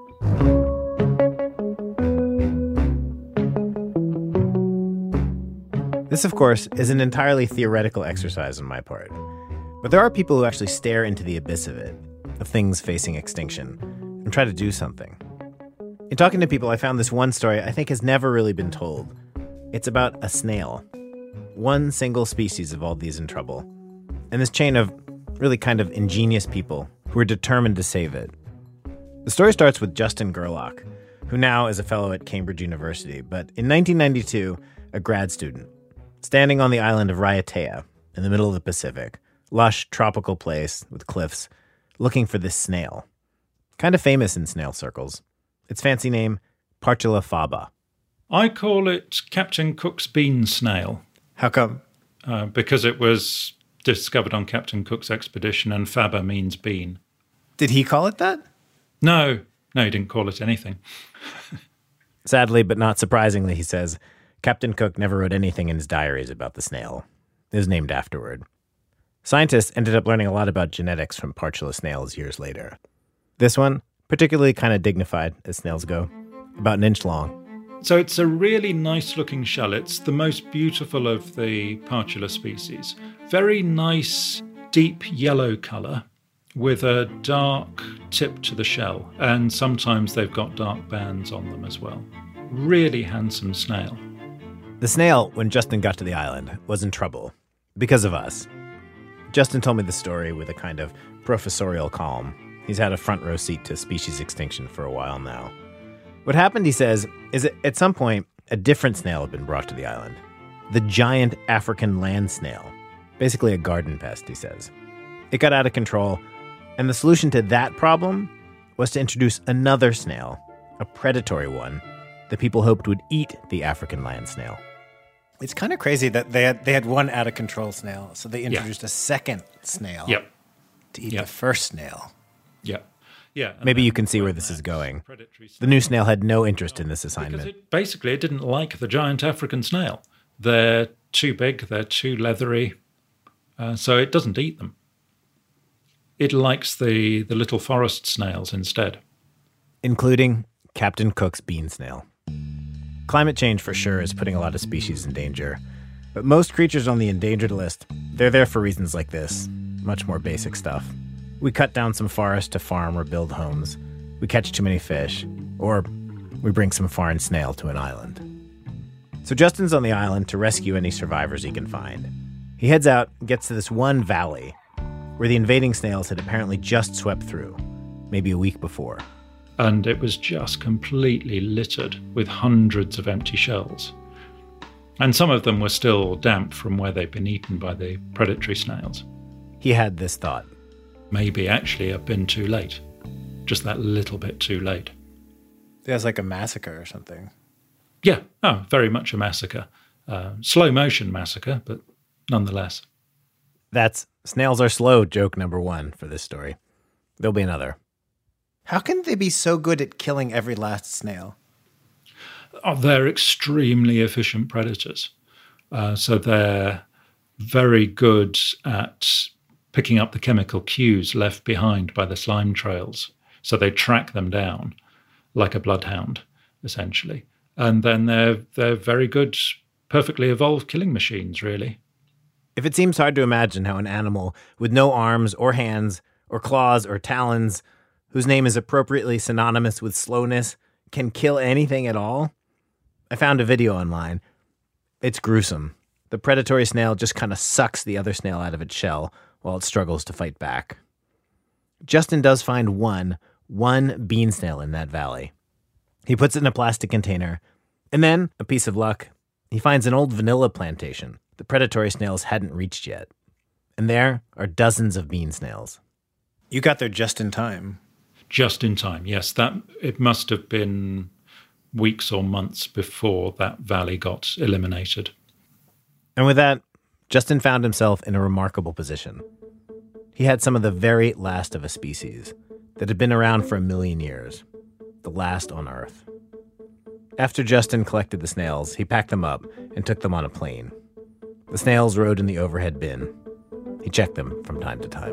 This, of course, is an entirely theoretical exercise on my part. But there are people who actually stare into the abyss of it, of things facing extinction, and try to do something. In talking to people, I found this one story I think has never really been told. It's about a snail. One single species of all these in trouble. And this chain of really kind of ingenious people who are determined to save it. The story starts with Justin Gerlach, who now is a fellow at Cambridge University, but in nineteen ninety-two, a grad student, standing on the island of Raiatea in the middle of the Pacific, lush tropical place with cliffs, looking for this snail. Kind of famous in snail circles. Its fancy name, Partula faba. I call it Captain Cook's bean snail. How come? Uh, because it was discovered on Captain Cook's expedition, and faba means bean. Did he call it that? No, no, he didn't call it anything. Sadly, but not surprisingly, he says, Captain Cook never wrote anything in his diaries about the snail. It was named afterward. Scientists ended up learning a lot about genetics from Partula snails years later. This one, particularly kind of dignified as snails go, about an inch long. So it's a really nice-looking shell. It's the most beautiful of the Partula species. Very nice, deep yellow colour with a dark tip to the shell, and sometimes they've got dark bands on them as well. Really handsome snail. The snail, when Justin got to the island, was in trouble. Because of us. Justin told me the story with a kind of professorial calm. He's had a front row seat to species extinction for a while now. What happened, he says, is that at some point, a different snail had been brought to the island. The giant African land snail. Basically a garden pest, he says. It got out of control, and the solution to that problem was to introduce another snail, a predatory one, that people hoped would eat the African land snail. It's kind of crazy that they had they had one out of control snail, so they introduced yeah. a second snail yep. to eat yep. the first snail. Yeah, yeah. Maybe you can see where this is going. The new snail had no interest in this assignment. Because it, basically, it didn't like the giant African snail. They're too big, they're too leathery, uh, so it doesn't eat them. It likes the, the little forest snails instead. Including Captain Cook's bean snail. Climate change, for sure, is putting a lot of species in danger. But most creatures on the endangered list, they're there for reasons like this. Much more basic stuff. We cut down some forest to farm or build homes. We catch too many fish. Or we bring some foreign snail to an island. So Justin's on the island to rescue any survivors he can find. He heads out and gets to this one valley where the invading snails had apparently just swept through, maybe a week before. And it was just completely littered with hundreds of empty shells. And some of them were still damp from where they'd been eaten by the predatory snails. He had this thought. Maybe actually I've been too late. Just that little bit too late. It was like a massacre or something. Yeah, oh, very much a massacre. Uh, slow motion massacre, but nonetheless. That's snails are slow joke number one for this story. There'll be another. How can they be so good at killing every last snail? Oh, they're extremely efficient predators. Uh, so they're very good at picking up the chemical cues left behind by the slime trails. So they track them down like a bloodhound, essentially. And then they're they're very good, perfectly evolved killing machines, really. If it seems hard to imagine how an animal with no arms or hands or claws or talons, whose name is appropriately synonymous with slowness, can kill anything at all, I found a video online. It's gruesome. The predatory snail just kind of sucks the other snail out of its shell while it struggles to fight back. Justin does find one one bean snail in that valley. He puts it in a plastic container, and then, a piece of luck, he finds an old vanilla plantation the predatory snails hadn't reached yet. And there are dozens of bean snails. You got there just in time. Just in time, yes. That it must have been weeks or months before that valley got eliminated. And with that, Justin found himself in a remarkable position. He had some of the very last of a species that had been around for a million years, the last on Earth. After Justin collected the snails, he packed them up and took them on a plane. The snails rode in the overhead bin. He checked them from time to time.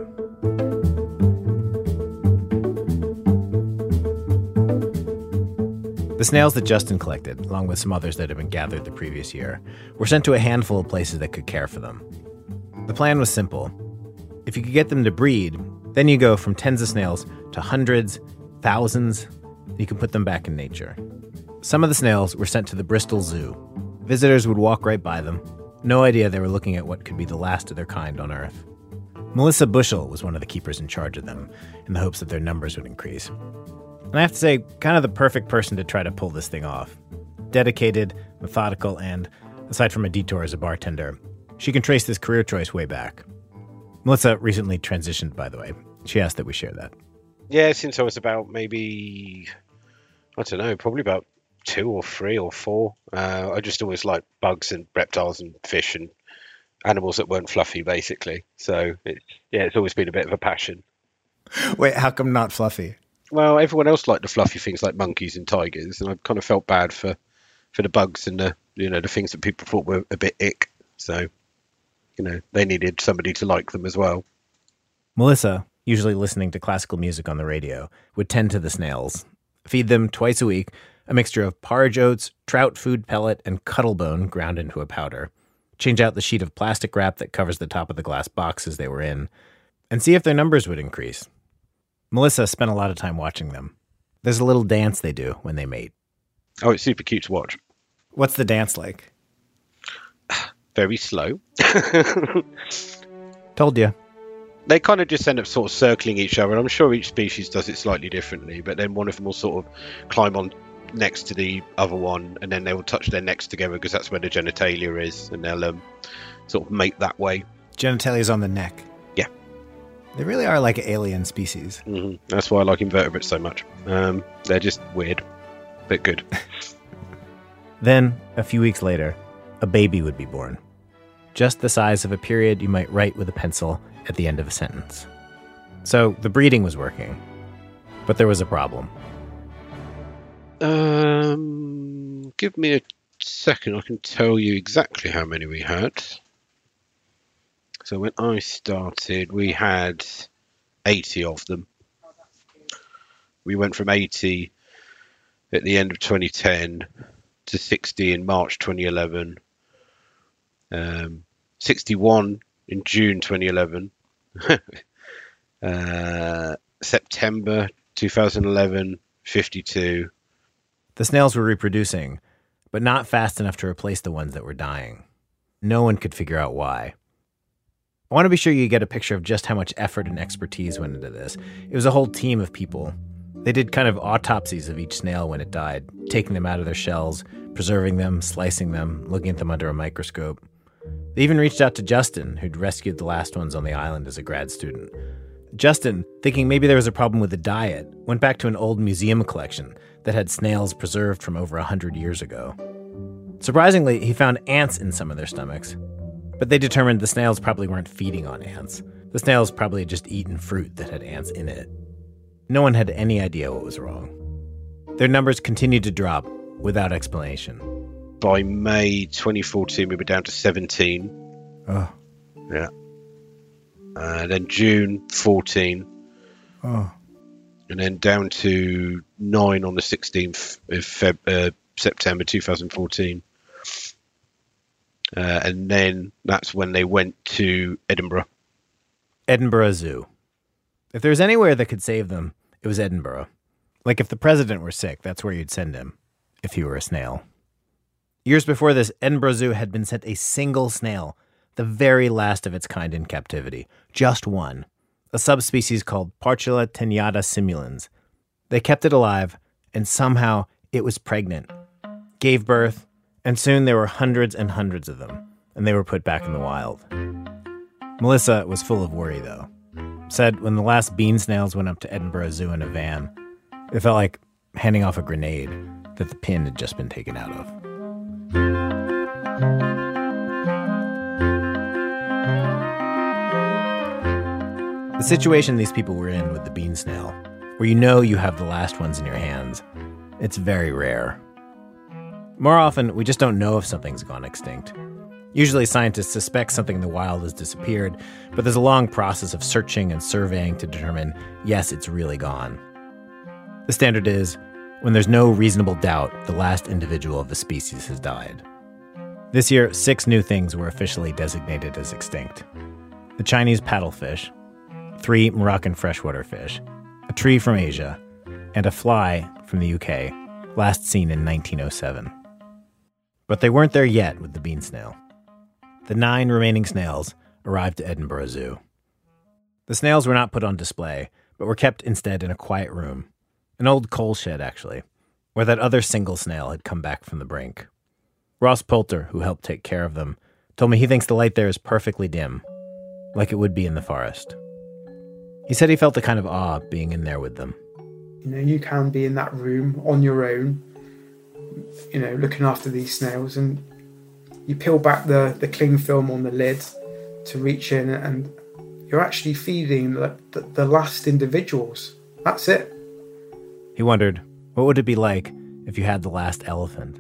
The snails that Justin collected, along with some others that had been gathered the previous year, were sent to a handful of places that could care for them. The plan was simple. If you could get them to breed, then you go from tens of snails to hundreds, thousands, and you can put them back in nature. Some of the snails were sent to the Bristol Zoo. Visitors would walk right by them, no idea they were looking at what could be the last of their kind on Earth. Melissa Bushell was one of the keepers in charge of them, in the hopes that their numbers would increase. And I have to say, kind of the perfect person to try to pull this thing off. Dedicated, methodical, and, aside from a detour as a bartender, she can trace this career choice way back. Melissa recently transitioned, by the way. She asked that we share that. Yeah, since I was about maybe, I don't know, probably about two or three or four. Uh, I just always liked bugs and reptiles and fish and animals that weren't fluffy, basically. So, it, yeah, it's always been a bit of a passion. Wait, how come not fluffy? Well, everyone else liked the fluffy things like monkeys and tigers, and I kind of felt bad for, for the bugs and the, you know, the things that people thought were a bit ick. So, you know, they needed somebody to like them as well. Melissa, usually listening to classical music on the radio, would tend to the snails, feed them twice a week, a mixture of porridge oats, trout food pellet, and cuttlebone ground into a powder, change out the sheet of plastic wrap that covers the top of the glass boxes they were in, and see if their numbers would increase. Melissa spent a lot of time watching them. There's a little dance they do when they mate. Oh, it's super cute to watch. What's the dance like? Very slow. Told you. They kind of just end up sort of circling each other, and I'm sure each species does it slightly differently, but then one of them will sort of climb on next to the other one, and then they will touch their necks together because that's where the genitalia is, and they'll um, sort of mate that way. Genitalia's on the neck. Yeah. They really are like alien species. Mm-hmm. That's why I like invertebrates so much. Um, they're just weird, but good. Then, a few weeks later, a baby would be born. Just the size of a period you might write with a pencil at the end of a sentence. So the breeding was working, but there was a problem. Um, give me a second. I can tell you exactly how many we had. So when I started, we had eighty of them. We went from eighty at the end of twenty ten to sixty in March twenty eleven. Um, sixty-one in June twenty eleven. uh, September twenty eleven, fifty-two. The snails were reproducing, but not fast enough to replace the ones that were dying. No one could figure out why. I want to be sure you get a picture of just how much effort and expertise went into this. It was a whole team of people. They did kind of autopsies of each snail when it died, taking them out of their shells, preserving them, slicing them, looking at them under a microscope. They even reached out to Justin, who'd rescued the last ones on the island as a grad student. Justin, thinking maybe there was a problem with the diet, went back to an old museum collection that had snails preserved from over a hundred years ago. Surprisingly, he found ants in some of their stomachs, but they determined the snails probably weren't feeding on ants. The snails probably had just eaten fruit that had ants in it. No one had any idea what was wrong. Their numbers continued to drop without explanation. By May twenty fourteen, we were down to seventeen. Oh. Yeah. Uh, then June, fourteen. Oh. And then down to nine on the sixteenth of Feb- uh, September twenty fourteen. Uh, and then that's when they went to Edinburgh. Edinburgh Zoo. If there was anywhere that could save them, it was Edinburgh. Like if the president were sick, that's where you'd send him, if he were a snail. Years before this, Edinburgh Zoo had been sent a single snail, the very last of its kind in captivity. Just one. A subspecies called Partula tenuata simulans. They kept it alive, and somehow it was pregnant, gave birth, and soon there were hundreds and hundreds of them, and they were put back in the wild. Melissa was full of worry, though. Said when the last bean snails went up to Edinburgh Zoo in a van, it felt like handing off a grenade that the pin had just been taken out of. The situation these people were in with the bean snail, where you know you have the last ones in your hands, it's very rare. More often, we just don't know if something's gone extinct. Usually scientists suspect something in the wild has disappeared, but there's a long process of searching and surveying to determine, yes, it's really gone. The standard is, when there's no reasonable doubt the last individual of the species has died. This year, six new things were officially designated as extinct. The Chinese paddlefish, three Moroccan freshwater fish, a tree from Asia, and a fly from the U K, last seen in nineteen oh seven. But they weren't there yet with the bean snail. The nine remaining snails arrived at Edinburgh Zoo. The snails were not put on display, but were kept instead in a quiet room, an old coal shed, actually, where that other single snail had come back from the brink. Ross Poulter, who helped take care of them, told me he thinks the light there is perfectly dim, like it would be in the forest. He said he felt a kind of awe being in there with them. You know, you can be in that room on your own, you know, looking after these snails, and you peel back the, the cling film on the lid to reach in, and you're actually feeding the, the, the last individuals. That's it. He wondered, what would it be like if you had the last elephant?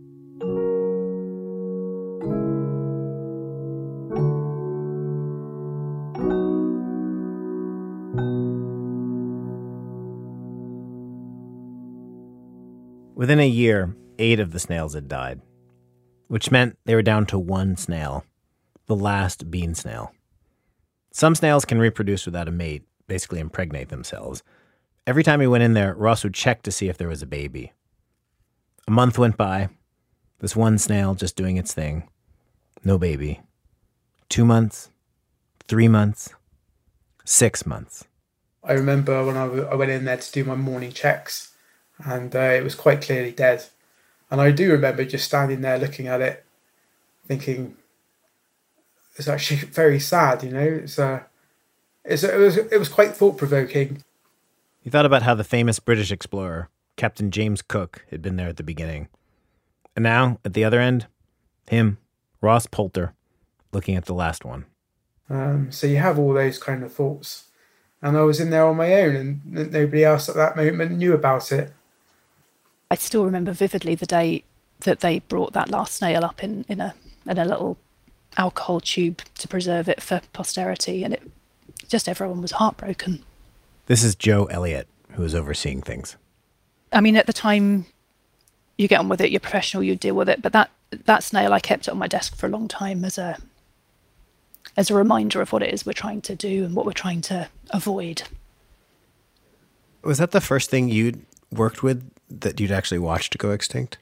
Within a year, eight of the snails had died, which meant they were down to one snail, the last bean snail. Some snails can reproduce without a mate, basically impregnate themselves. Every time he went in there, Ross would check to see if there was a baby. A month went by, this one snail just doing its thing. No baby. Two months, three months, six months. I remember when I, w- I went in there to do my morning checks, and uh, it was quite clearly dead. And I do remember just standing there looking at it, thinking, it's actually very sad, you know. It's uh, it's it was it was quite thought provoking. He thought about how the famous British explorer, Captain James Cook, had been there at the beginning. And now, at the other end, him, Ross Poulter, looking at the last one. Um, so you have all those kind of thoughts. And I was in there on my own, and nobody else at that moment knew about it. I still remember vividly the day that they brought that last snail up in, in a in a little alcohol tube to preserve it for posterity, and it just everyone was heartbroken. This is Joe Elliott, who is overseeing things. I mean, at the time, you get on with it, you're professional, you deal with it, but that that snail, I kept it on my desk for a long time as a as a reminder of what it is we're trying to do and what we're trying to avoid. Was that the first thing you'd worked with that you'd actually watched go extinct?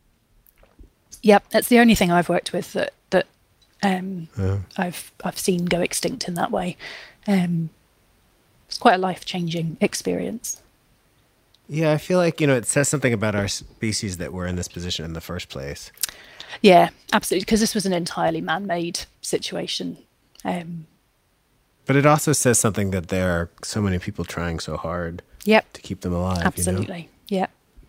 Yep, that's the only thing I've worked with that that um, yeah. I've I've seen go extinct in that way. Um, it's quite a life-changing experience. Yeah, I feel like, you know, it says something about our species that we're in this position in the first place. Yeah, absolutely, because this was an entirely man-made situation. Um, but it also says something that there are so many people trying so hard yep. to keep them alive. Absolutely, you know? yeah.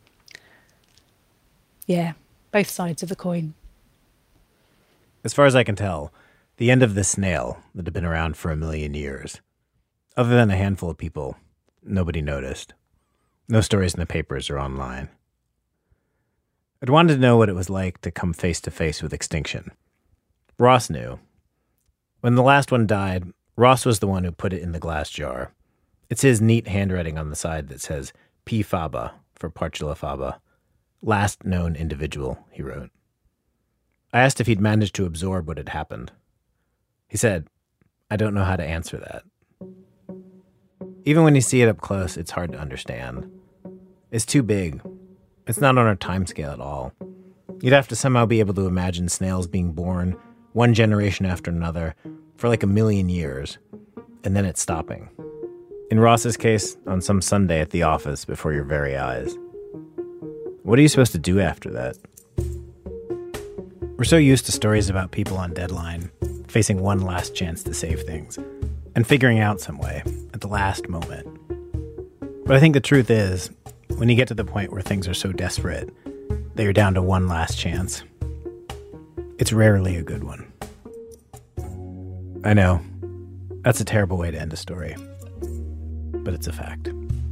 Yeah, both sides of the coin. As far as I can tell, the end of this snail that had been around for a million years, other than a handful of people, nobody noticed. No stories in the papers or online. I'd wanted to know what it was like to come face to face with extinction. Ross knew. When the last one died, Ross was the one who put it in the glass jar. It's his neat handwriting on the side that says P. faba for Partula faba. Last known individual, he wrote. I asked if he'd managed to absorb what had happened. He said, I don't know how to answer that. Even when you see it up close, it's hard to understand. It's too big. It's not on our timescale at all. You'd have to somehow be able to imagine snails being born, one generation after another, for like a million years, and then it's stopping. In Ross's case, on some Sunday at the office before your very eyes. What are you supposed to do after that? We're so used to stories about people on deadline, facing one last chance to save things, and figuring out some way at the last moment. But I think the truth is, when you get to the point where things are so desperate that you're down to one last chance, it's rarely a good one. I know, that's a terrible way to end a story, but it's a fact.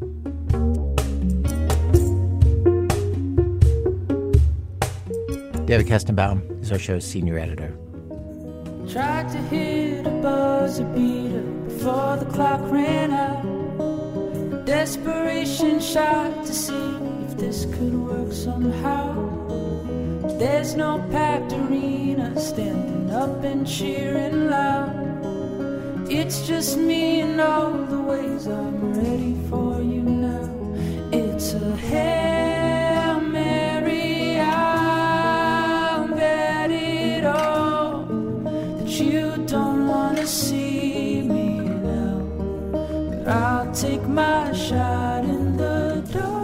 David Kestenbaum is our show's senior editor. Tried to hit a buzzer beater before the clock ran out. Desperation shot to see if this could work somehow. There's no packed arena standing up and cheering loud. It's just me and all the ways I'm ready for you now. It's a Hail Mary, I'll bet it all that you don't want to see me now. But I'll take my shot in the dark.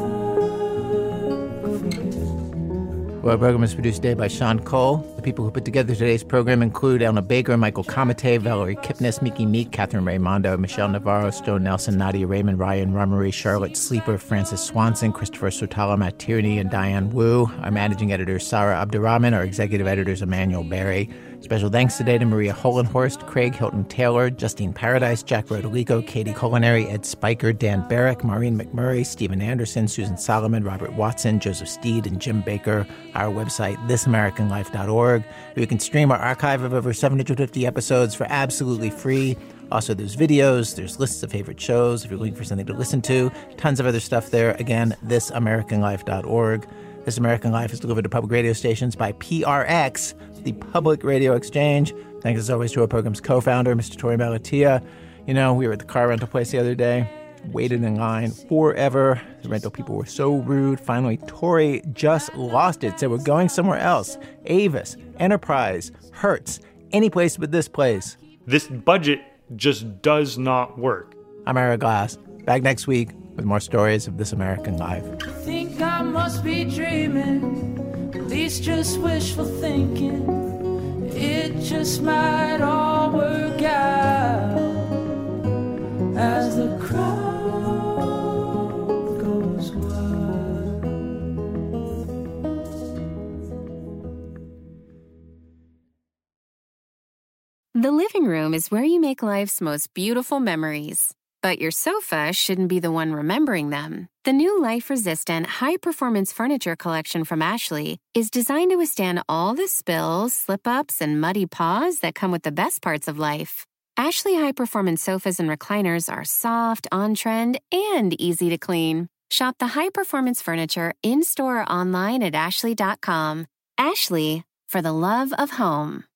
Well, our program is produced today by Sean Cole. The people who put together today's program include Elna Baker, Michael Comite, Valerie Kipnis, Miki Meek, Catherine Raimondo, Michelle Navarro, Stone Nelson, Nadia Raymond, Ryan Rummery, Charlotte Sleeper, Francis Swanson, Christopher Sotala, Matt Tierney, and Diane Wu. Our managing editor is Sarah Abdurrahman. Our executive editor is Emmanuel Berry. Special thanks today to Maria Holenhorst, Craig Hilton-Taylor, Justine Paradise, Jack Rodolico, Katie Culinary, Ed Spiker, Dan Barrick, Maureen McMurray, Stephen Anderson, Susan Solomon, Robert Watson, Joseph Steed, and Jim Baker. Our website, this american life dot org, where you can stream our archive of over seven hundred fifty episodes for absolutely free. Also, there's videos, there's lists of favorite shows if you're looking for something to listen to, tons of other stuff there. Again, this american life dot org. This American Life is delivered to public radio stations by P R X, the Public Radio Exchange. Thanks as always to our program's co-founder, Mister Torey Malatia. You know, we were at the car rental place the other day, waited in line forever. The rental people were so rude. Finally, Torey just lost it, said we're going somewhere else. Avis, Enterprise, Hertz, any place but this place. This budget just does not work. I'm Ira Glass. Back next week with more stories of This American Life. I think I must be dreaming, at least just wishful thinking. It just might all work out as the crowd goes wild. The living room is where you make life's most beautiful memories. But your sofa shouldn't be the one remembering them. The new life-resistant, high-performance furniture collection from Ashley is designed to withstand all the spills, slip-ups, and muddy paws that come with the best parts of life. Ashley high-performance sofas and recliners are soft, on-trend, and easy to clean. Shop the high-performance furniture in-store or online at ashley dot com. Ashley, for the love of home.